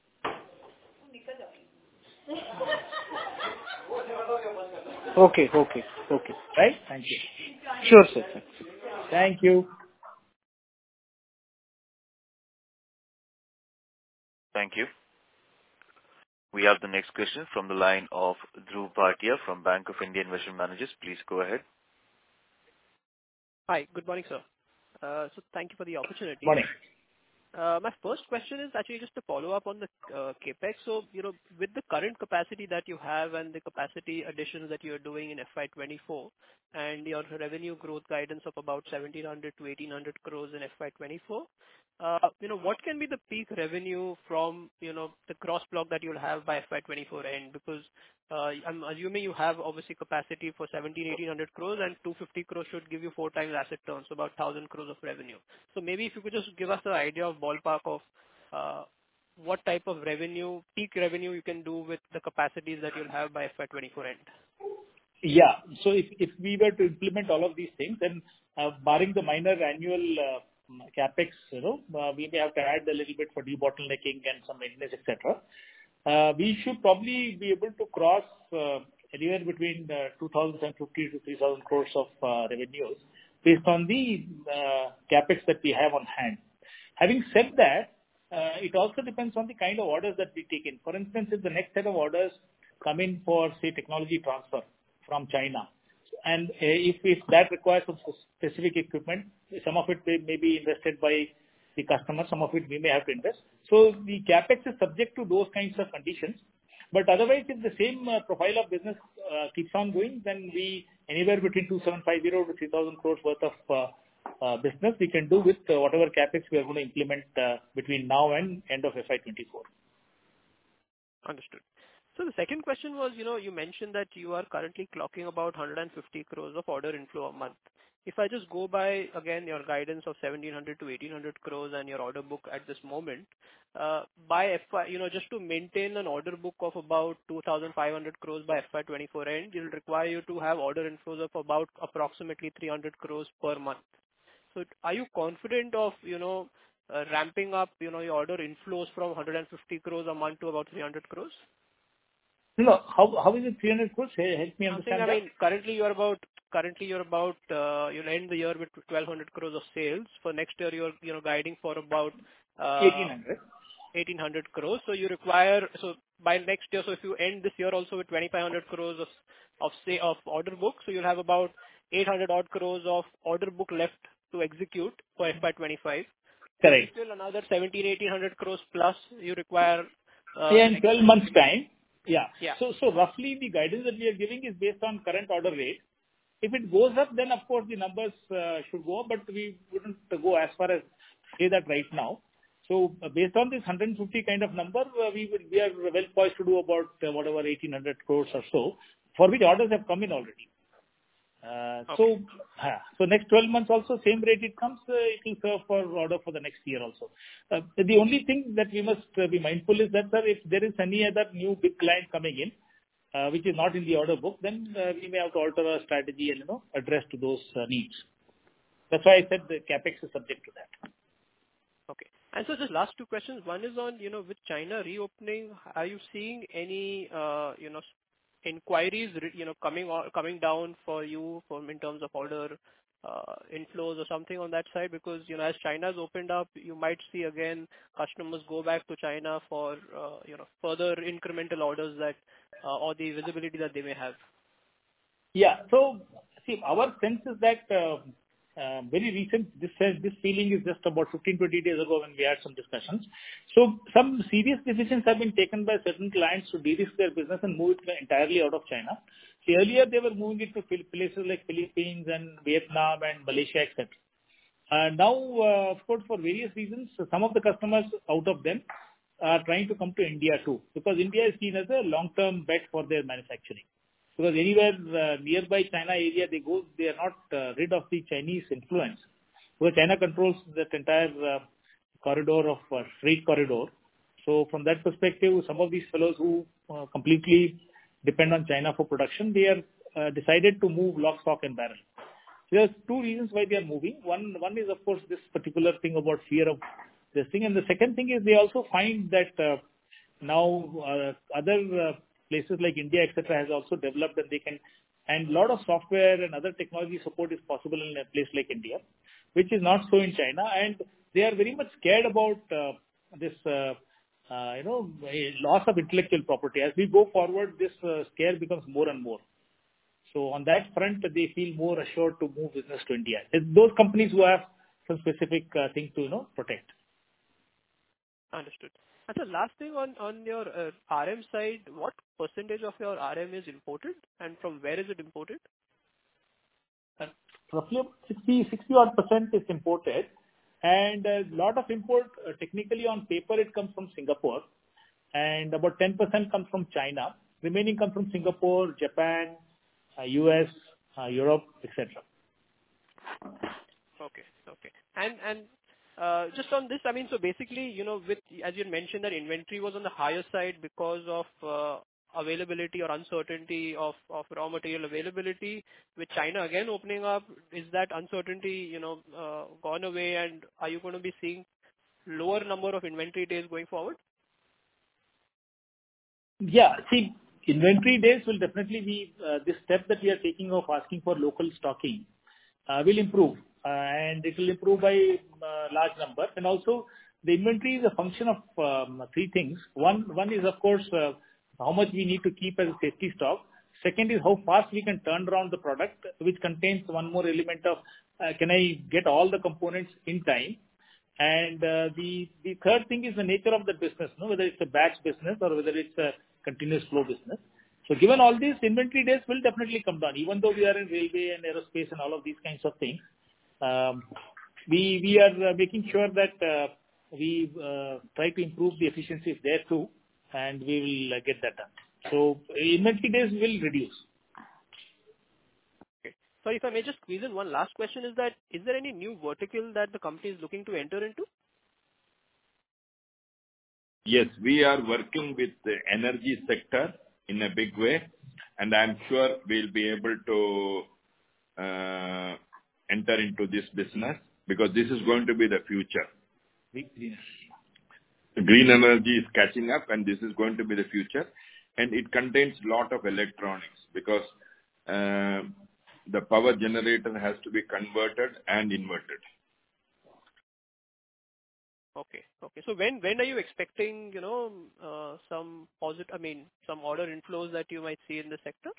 Okay. Right? Thank you. Sure, sir. Thank you. Thank you. We have the next question from the line of Dhruv Bhatia from Bank of India Investment Managers. Please go ahead. Hi, good morning, sir. So thank you for the opportunity. Morning. My first question is actually just to follow up on the capex. So, with the current capacity that you have and the capacity additions that you are doing in FY24 and your revenue growth guidance of about 1,700 to 1,800 crores in FY24, what can be the peak revenue from, the cross block that you'll have by FY24 end? Because I'm assuming you have obviously capacity for 1,800 crores and 250 crores should give you 4 times asset turns, so about 1,000 crores of revenue. So maybe if you could just give us an idea of ballpark of what type of revenue, peak revenue you can do with the capacities that you'll have by FY24 end. Yeah. So if we were to implement all of these things, then barring the minor annual capex, we may have to add a little bit for debottlenecking and some maintenance, etc. We should probably be able to cross anywhere between 2,050 to 3,000 crores of revenues based on the capex that we have on hand. Having said that, it also depends on the kind of orders that we take in. For instance, if the next set of orders come in for, say, technology transfer from China, and if that requires some specific equipment, some of it may be invested by the customer, some of it we may have to invest. So the capex is subject to those kinds of conditions. But otherwise, if the same profile of business keeps on going, then we anywhere between 2,750 to 3,000 crores worth of business we can do with whatever capex we are going to implement between now and end of FY24. Understood. So the second question was, you mentioned that you are currently clocking about 150 crores of order inflow a month. If I just go by, again, your guidance of 1,700 to 1,800 crores and your order book at this moment, by FY, just to maintain an order book of about 2,500 crores by FY24 end, it will require you to have order inflows of about approximately 300 crores per month. So are you confident of, ramping up, your order inflows from 150 crores a month to about 300 crores? No, how is it 300 crores? Help me understand that. I mean, currently you're about, you'll end the year with 1,200 crores of sales. For next year, you're guiding for about 1,800. 1,800 crores. So you require, so by next year, so if you end this year also with 2,500 crores of order book, so you'll have about 800 odd crores of order book left to execute for FY25. Correct. Still another 1,800 crores plus you require. In 12 months time. Yeah. Yeah. So roughly the guidance that we are giving is based on current order rate. If it goes up, then of course the numbers should go up, but we wouldn't go as far as say that right now. So based on this 150 kind of number, we are well poised to do about whatever 1,800 crores or so, for which orders have come in already. So next 12 months also, same rate it comes, it will serve for order for the next year also. The only thing that we must be mindful is that, sir, if there is any other new big client coming in, which is not in the order book, then we may have to alter our strategy and, address to those needs. That's why I said the capex is subject to that. Okay. And so just last two questions. One is on, with China reopening, are you seeing any, inquiries, coming down for you in terms of order inflows or something on that side? Because, as China's opened up, you might see again customers go back to China for, further incremental orders that, or the visibility that they may have. Yeah. So, see, our sense is that very recent, this feeling is just about 15-20 days ago when we had some discussions. So some serious decisions have been taken by certain clients to de-risk their business and move it entirely out of China. See, earlier they were moving it to places like Philippines and Vietnam and Malaysia, etc. Now, of course, for various reasons, some of the customers out of them are trying to come to India too, because India is seen as a long-term bet for their manufacturing. Because anywhere nearby China area they go, they are not rid of the Chinese influence. Because China controls that entire corridor of freight corridor. So from that perspective, some of these fellows who completely depend on China for production, they are decided to move lock, stock and barrel. So there's two reasons why they are moving. One is of course this particular thing about fear of this thing, and the second thing is they also find that now other places like India, etc., has also developed and a lot of software and other technology support is possible in a place like India, which is not so in China, and they are very much scared about this, loss of intellectual property. As we go forward, this scare becomes more and more. So on that front, they feel more assured to move business to India. It's those companies who have some specific thing to protect. Understood. And the last thing on your RM side, what percentage of your RM is imported and from where is it imported? Roughly 60-odd% is imported, and a lot of import, technically on paper, it comes from Singapore, and about 10% comes from China. Remaining comes from Singapore, Japan, US, Europe, etc. Okay. And just on this, I mean, so basically, with, as you mentioned, that inventory was on the higher side because of availability or uncertainty of raw material availability. With China again opening up, is that uncertainty, gone away, and are you going to be seeing lower number of inventory days going forward? Yeah, see, inventory days will definitely be this step that we are taking of asking for local stocking will improve. And it will improve by large number. And also, the inventory is a function of three things. One is, of course, how much we need to keep as a safety stock. Second is how fast we can turn around the product, which contains one more element of can I get all the components in time. And the third thing is the nature of the business, whether it's a batch business or whether it's a continuous flow business. So given all these, inventory days will definitely come down, even though we are in railway and aerospace and all of these kinds of things. We are making sure that we try to improve the efficiencies there too, and we will get that done. So inventory days will reduce. Okay. Sorry, if I may just squeeze in one last question, is there any new vertical that the company is looking to enter into? Yes, we are working with the energy sector in a big way, and I'm sure we'll be able to enter into this business because this is going to be the future. Green energy is catching up, and this is going to be the future, and it contains a lot of electronics because the power generator has to be converted and inverted. Okay. So when are you expecting, some some order inflows that you might see in the sector?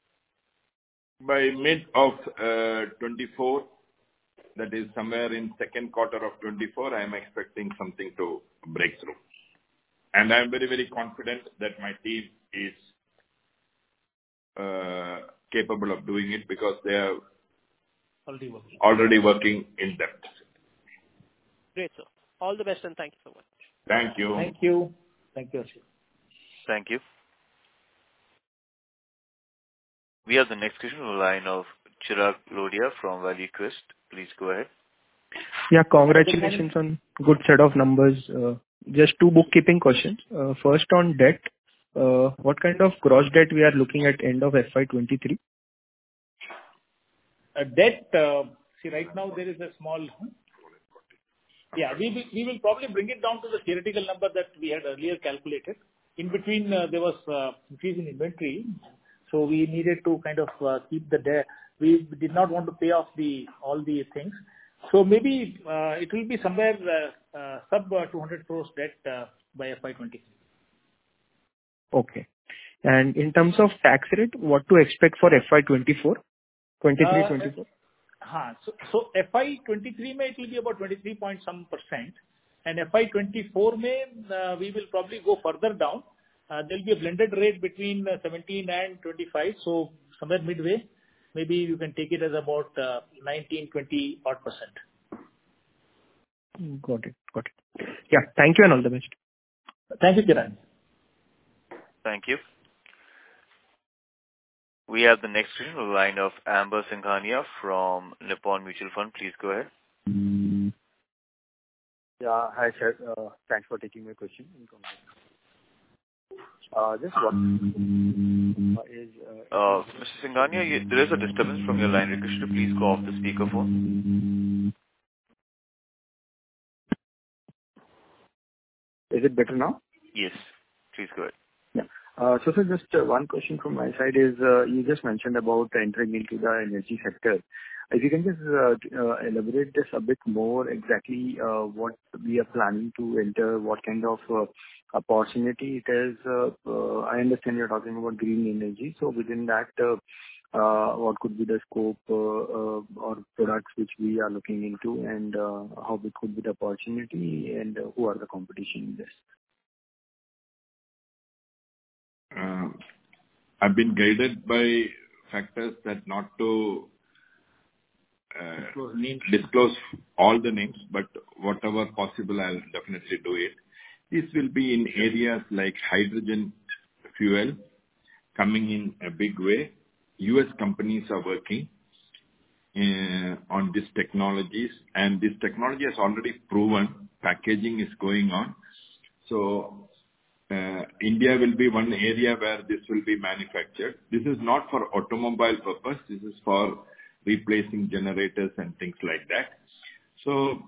By mid of 24, that is somewhere in second quarter of 24, I am expecting something to break through. And I am very, very confident that my team is capable of doing it because they are already working in depth. Great, sir. All the best and thank you so much. Thank you. Thank you. Thank you, Ashok. Thank you. We have the next question on the line of Chirag Lodhia from ValueQuest. Please go ahead. Yeah, congratulations on good set of numbers. Just two bookkeeping questions. First on debt, what kind of gross debt we are looking at end of FY23? Debt, see right now there is a small... Yeah, we will probably bring it down to the theoretical number that we had earlier calculated. In between, there was increase in inventory, so we needed to kind of keep the debt. We did not want to pay off all the things. So maybe it will be somewhere sub 200 crores debt by FY23. Okay. And in terms of tax rate, what to expect for FY24? 23-24? So FY23 may it will be about 23 point some %, and FY24 may we will probably go further down. There will be a blended rate between 17 and 25, so somewhere midway, maybe you can take it as about 19-20 odd %. Got it. Yeah, thank you and all the best. Thank you, Kiran. Thank you. We have the next question on the line of Amber Singhania from Nippon Mutual Fund. Please go ahead. Yeah, hi sir. Thanks for taking my question. Just one is... Mr. Singhania, there is a disturbance from your line. Request you to please go off the speakerphone. Is it better now? Yes. Please go ahead. Yeah. So sir, just one question from my side is, you just mentioned about entering into the energy sector. If you can just elaborate this a bit more exactly, what we are planning to enter, what kind of opportunity it is. I understand you're talking about green energy. So within that, what could be the scope or products which we are looking into, and how big could be the opportunity, and who are the competition in this? I've been guided by factors that not to disclose all the names, but whatever possible, I'll definitely do it. This will be in areas like hydrogen fuel coming in a big way. US companies are working on these technologies, and this technology has already proven. Packaging is going on. So India will be one area where this will be manufactured. This is not for automobile purpose. This is for replacing generators and things like that. So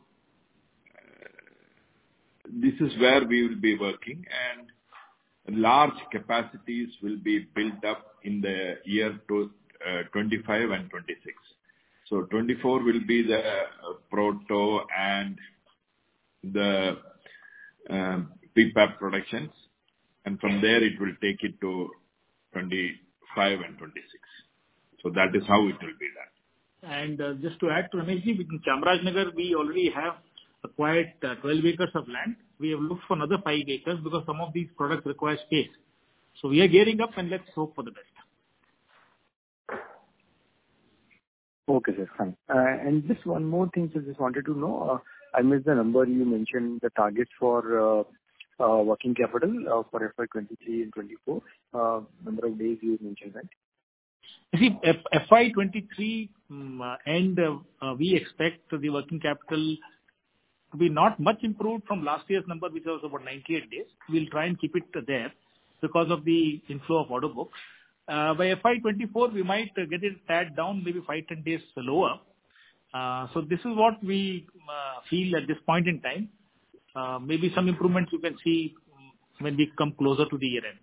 this is where we will be working, and large capacities will be built up in the year 25 and 26. So 24 will be the proto and the PPAP productions, and from there it will take it to 25 and 26. So that is how it will be done. And just to add to Rameshji, within Chamarajanagar, we already have acquired 12 acres of land. We have looked for another 5 acres because some of these products require space. So we are gearing up, and let's hope for the best. Okay, sir. Fine. And just one more thing, so just wanted to know, I missed the number you mentioned, the targets for working capital for FY23 and 24. Number of days you mentioned, right? You see, FY23 end, we expect the working capital to be not much improved from last year's number, which was about 98 days. We'll try and keep it there because of the inflow of order books. By FY24, we might get it tad down, maybe 5-10 days lower. So this is what we feel at this point in time. Maybe some improvements you can see when we come closer to the year end.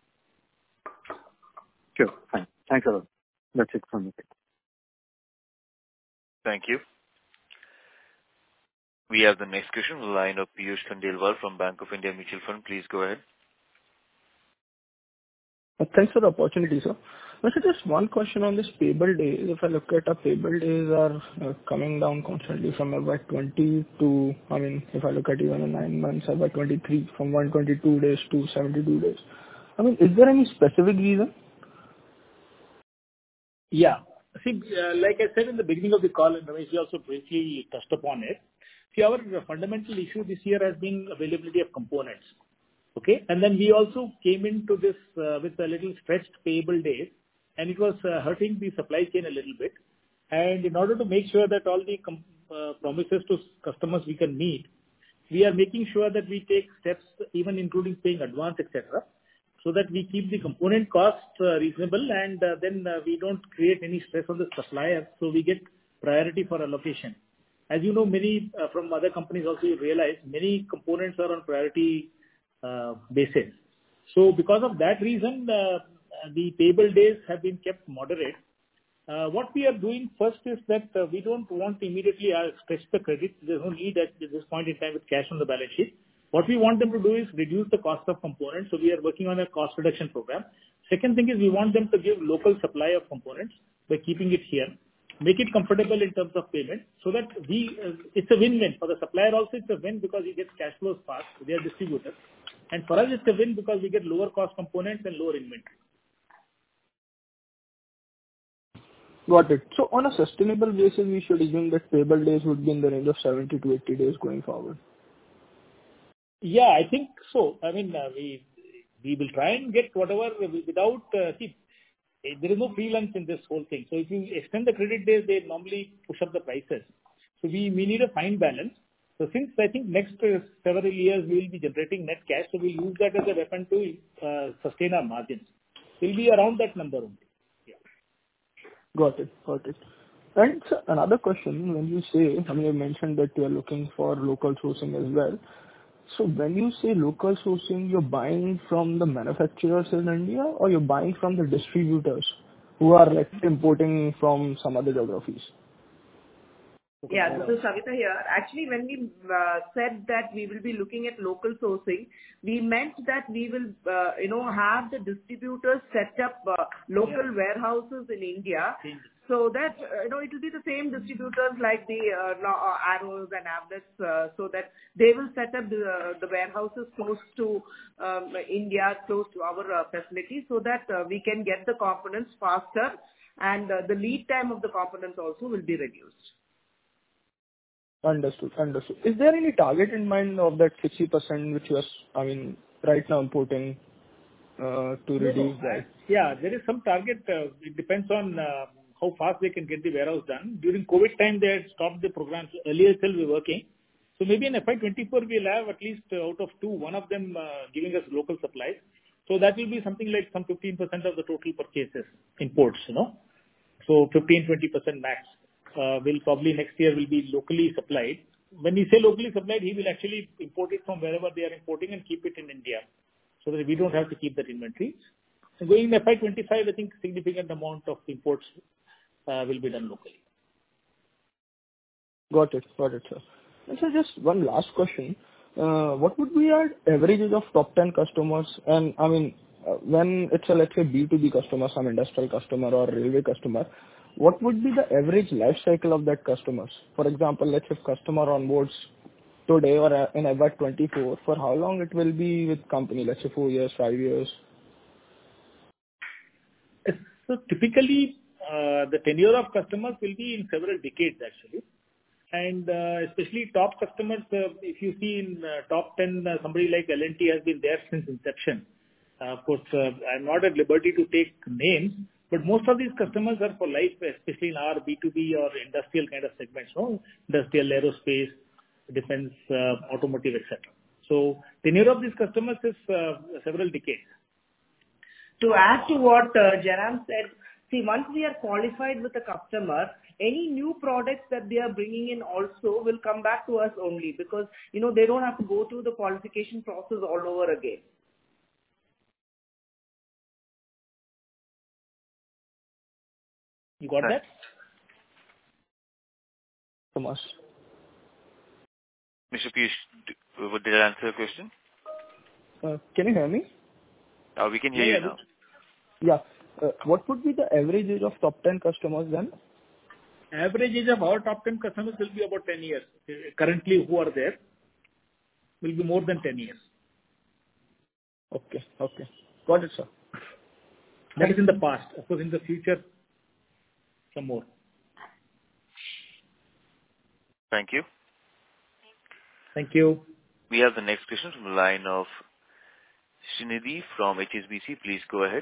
Sure. Fine. Thanks a lot. That's it from me. Thank you. We have the next question from the line of Piyush Khandelwal from Bank of India Mutual Fund. Please go ahead. Thanks for the opportunity, sir. Just one question on this payable days. If I look at our payable days are coming down constantly from about 20 to, if I look at even in 9 months, about 23, from 122 days to 72 days. Is there any specific reason? Yeah. See, like I said in the beginning of the call, and Ramesh also briefly touched upon it. See, our fundamental issue this year has been availability of components. Okay? And then we also came into this with a little stretched payable days, and it was hurting the supply chain a little bit. And in order to make sure that all the promises to customers we can meet, we are making sure that we take steps, even including paying advance, etc., so that we keep the component costs reasonable, and then we don't create any stress on the supplier, so we get priority for allocation. As you know, many from other companies also you realize many components are on priority basis. So because of that reason, the payable days have been kept moderate. What we are doing first is that we don't want to immediately stretch the credit. There's no need at this point in time with cash on the balance sheet. What we want them to do is reduce the cost of components. So we are working on a cost reduction program. Second thing is we want them to give local supply of components by keeping it here. Make it comfortable in terms of payment so that it's a win-win. For the supplier also it's a win because he gets cash flows fast. They are distributors. And for us it's a win because we get lower cost components and lower inventory. Got it. So on a sustainable basis, we should assume that payable days would be in the range of 70 to 80 days going forward. Yeah, I think so. We will try and get whatever without, there is no free lunch in this whole thing. So if you extend the credit days, they normally push up the prices. So we need a fine balance. So since I think next several years we will be generating net cash, so we'll use that as a weapon to sustain our margins. We'll be around that number only. Yeah. Got it. And so another question, when you say, you mentioned that you are looking for local sourcing as well. So when you say local sourcing, you're buying from the manufacturers in India or you're buying from the distributors who are importing from some other geographies? Yeah, this is Savita here. Actually, when we said that we will be looking at local sourcing, we meant that we will, have the distributors set up local warehouses in India. So that, it will be the same distributors like the Arrows and Avnets, so that they will set up the warehouses close to India, close to our facility, so that we can get the components faster and the lead time of the components also will be reduced. Understood. Is there any target in mind of that 60% which you are, right now importing to reduce that? Yeah, there is some target. It depends on how fast they can get the warehouse done. During COVID time, they had stopped the programs. Earlier still we were working. So maybe in FY24, we'll have at least out of two, one of them giving us local supplies. So that will be something like some 15% of the total purchases, imports, So 15-20% max. Will probably next year will be locally supplied. When we say locally supplied, he will actually import it from wherever they are importing and keep it in India, so that we don't have to keep that inventory. So going in FY25, I think significant amount of imports will be done locally. Got it, sir. And so just one last question. What would be our averages of top 10 customers? And when it's a, let's say, B2B customer, some industrial customer or railway customer, what would be the average life cycle of that customers? For example, let's say customer onboards today or in FY24, for how long it will be with company? Let's say 4 years, 5 years. So typically, the tenure of customers will be in several decades actually. And especially top customers, if you see in top 10, somebody like L&T has been there since inception. Of course, I'm not at liberty to take names, but most of these customers are for life, especially in our B2B or industrial kind of segments, industrial, aerospace, defense, automotive, etc. So tenure of these customers is several decades. To add to what Jaram said, see, once we are qualified with a customer, any new products that they are bringing in also will come back to us only because, they don't have to go through the qualification process all over again. You got that? Thomas. Mr. Piyush, did I answer your question? Can you hear me? We can hear you now. Yeah. What would be the average age of top 10 customers then? Average age of our top 10 customers will be about 10 years. Currently, who are there will be more than 10 years. Okay. Got it, sir. That is in the past. Of course, in the future, some more. Thank you. Thank you. We have the next question from the line of Srinidhi from HSBC. Please go ahead.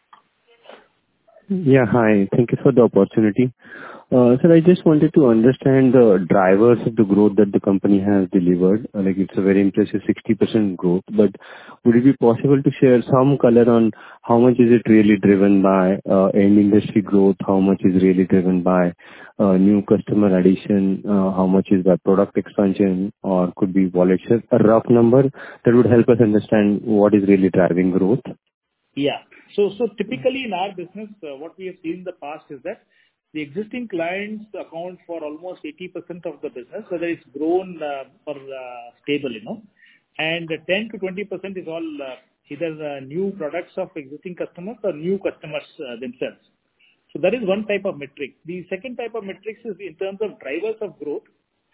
Yeah, hi. Thank you for the opportunity. Sir, I just wanted to understand the drivers of the growth that the company has delivered. Like it's a very impressive 60% growth, but would it be possible to share some color on how much is it really driven by end industry growth, how much is really driven by new customer addition, how much is by product expansion, or could be wallet share? A rough number that would help us understand what is really driving growth. Yeah. So typically in our business, what we have seen in the past is that the existing clients account for almost 80% of the business, whether it's grown or stable, and 10 to 20% is all either new products of existing customers or new customers themselves. So that is one type of metric. The second type of metrics is in terms of drivers of growth.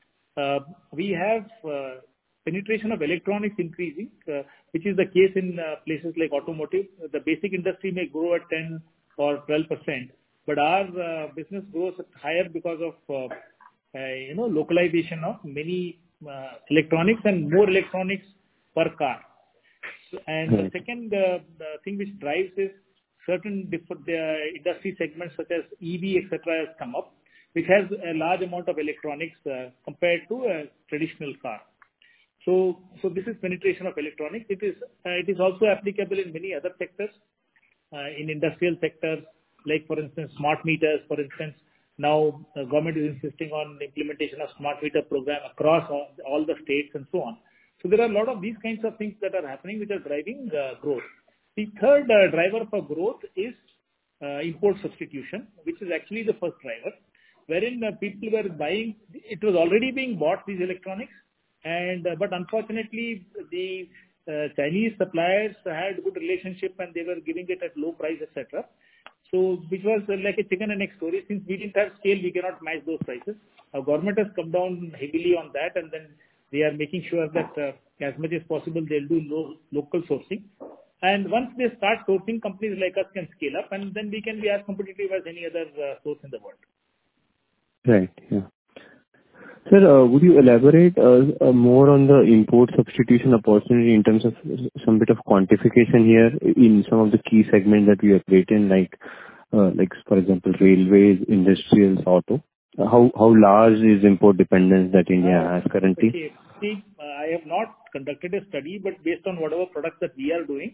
We have penetration of electronics increasing, which is the case in places like automotive. The basic industry may grow at 10 or 12%, but our business grows higher because of localization of many electronics and more electronics per car. And the second thing which drives is certain different industry segments such as EV, etc. has come up, which has a large amount of electronics compared to a traditional car. So this is penetration of electronics. It is also applicable in many other sectors, in industrial sectors, like for instance smart meters. For instance, now the government is insisting on the implementation of smart meter program across all the states and so on. So there are a lot of these kinds of things that are happening which are driving growth. The third driver for growth is import substitution, which is actually the first driver, wherein people were buying. It was already being bought, these electronics, but unfortunately the Chinese suppliers had good relationship and they were giving it at low price, etc. So which was like a chicken and egg story. Since we didn't have scale, we cannot match those prices. Our government has come down heavily on that, and then they are making sure that as much as possible they'll do local sourcing. And once they start sourcing, companies like us can scale up, and then we can be as competitive as any other source in the world. Right. Yeah. Sir, would you elaborate more on the import substitution opportunity in terms of some bit of quantification here in some of the key segments that we operate in, like for example, railways, industrials, auto? How large is import dependence that India has currently? Okay. See, I have not conducted a study, but based on whatever products that we are doing,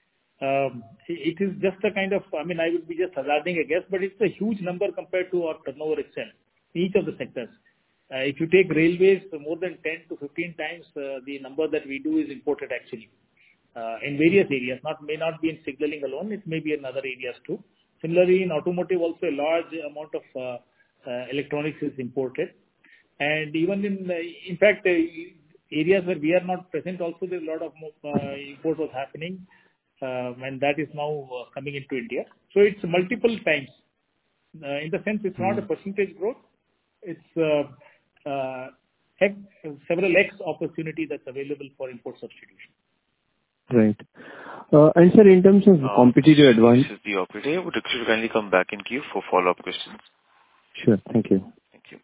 it is just a kind of, I would be just hazarding a guess, but it's a huge number compared to our turnover itself, each of the sectors. If you take railways, more than 10 to 15 times the number that we do is imported actually, in various areas. May not be in signaling alone, it may be in other areas too. Similarly, in automotive also a large amount of electronics is imported. And even in fact, areas where we are not present also there's a lot of import was happening, and that is now coming into India. So it's multiple times. In the sense it's not a percentage growth, it's several X opportunity that's available for import substitution. Right. And sir, in terms of competitive advantage... This is the operator. Would you kindly come back in queue for follow-up questions? Sure. Thank you. Thank you.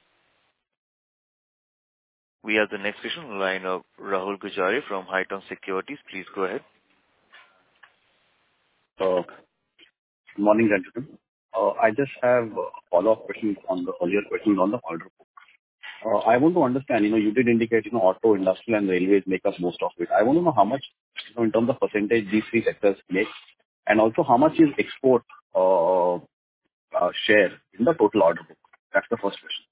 We have the next question on the line of Rahul Gujare from Haitong Securities. Please go ahead. Good morning, gentlemen. I just have follow-up questions on the earlier questions on the order book. I want to understand, you did indicate, auto, industrial and railways make up most of it. I want to know how much, in terms of percentage, these three sectors make, and also how much is export share in the total order book. That's the first question.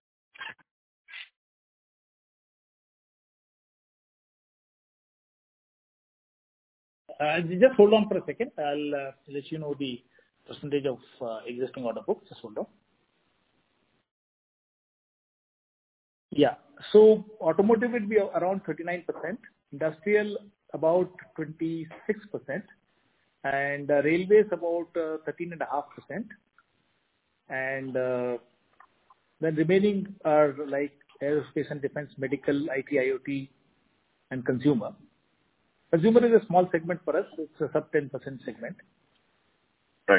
Just hold on for a second. I'll let you know the percentage of existing order book. Just hold on. Yeah. So automotive will be around 39%, industrial about 26%, and railways about 13.5%. And then remaining are like aerospace and defense, medical, IT, IoT, and consumer. Consumer is a small segment for us. It's a sub 10% segment. Right.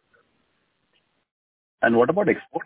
And what about export?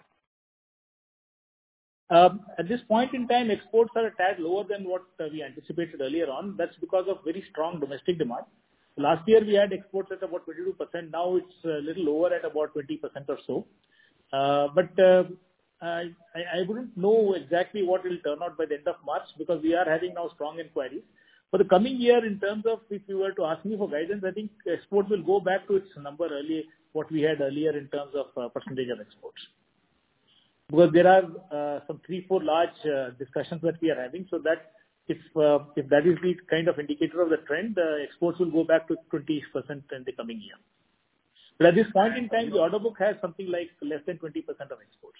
At this point in time, exports are a tad lower than what we anticipated earlier on. That's because of very strong domestic demand. Last year, we had exports at about 22%. Now it's a little lower at about 20% or so. But I wouldn't know exactly what will turn out by the end of March because we are having now strong inquiries. For the coming year, in terms of if you were to ask me for guidance, I think exports will go back to its number earlier, what we had earlier in terms of percentage of exports. Because there are some 3-4 large discussions that we are having, so that if that is the kind of indicator of the trend, exports will go back to 20% in the coming year. But at this point in time, the order book has something like less than 20% of exports.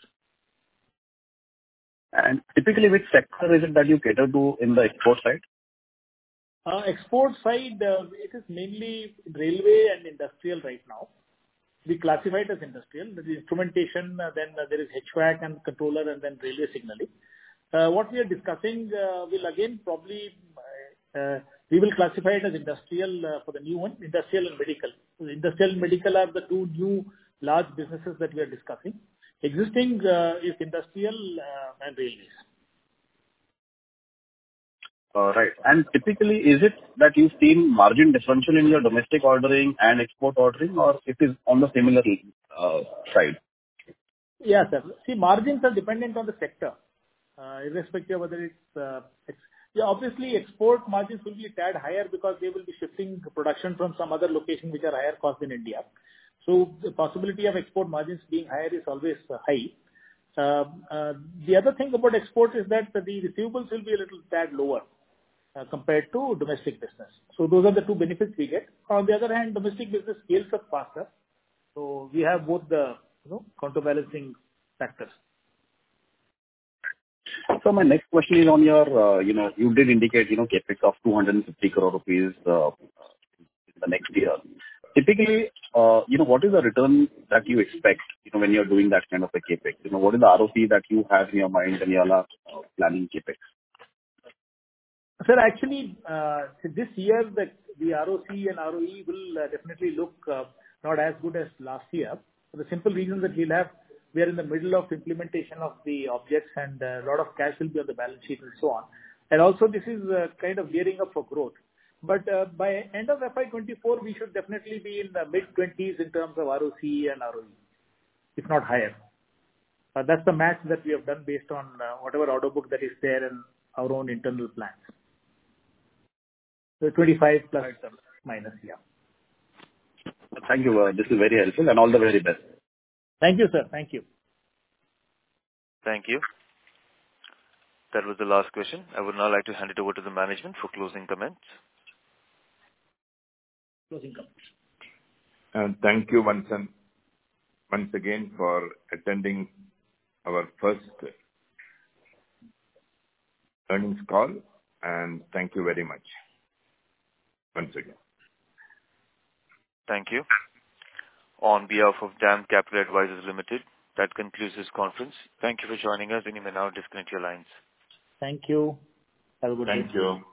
And typically, which sector is it that you cater to in the export side? Export side, it is mainly railway and industrial right now. We classify it as industrial. There is instrumentation, then there is HVAC and controller, and then railway signaling. What we are discussing will again probably, we will classify it as industrial for the new one, industrial and medical. So industrial and medical are the two new large businesses that we are discussing. Existing is industrial and railways. Right. And typically, is it that you've seen margin differential in your domestic ordering and export ordering, or it is on the similar side? Yeah, sir. See, margins are dependent on the sector, irrespective of whether it's yeah, obviously export margins will be a tad higher because they will be shifting production from some other location which are higher cost in India. So the possibility of export margins being higher is always high. The other thing about export is that the receivables will be a little tad lower compared to domestic business. So those are the two benefits we get. On the other hand, domestic business scales up faster. So we have both the counterbalancing factors. So my next question is on your, you did indicate, capex of 250 crore rupees in the next year. Typically, what is the return that you expect, when you're doing that kind of a capex? What is the ROC that you have in your mind when you are planning capex? Sir, actually, this year the ROC and ROE will definitely look not as good as last year. For the simple reason that we are in the middle of implementation of the objects and a lot of cash will be on the balance sheet and so on. And also this is kind of gearing up for growth. But by end of FY24, we should definitely be in the mid-20s in terms of ROC and ROE, if not higher. That's the math that we have done based on whatever order book that is there and our own internal plans. So 25 plus minus, yeah. Thank you. This is very helpful and all the very best. Thank you, sir. Thank you. Thank you. That was the last question. I would now like to hand it over to the management for closing comments. Closing comments. And thank you once again for attending our first earnings call, and thank you very much once again. Thank you. On behalf of DAM Capital Advisors Limited, that concludes this conference. Thank you for joining us, and you may now disconnect your lines. Thank you. Have a good day. Thank you.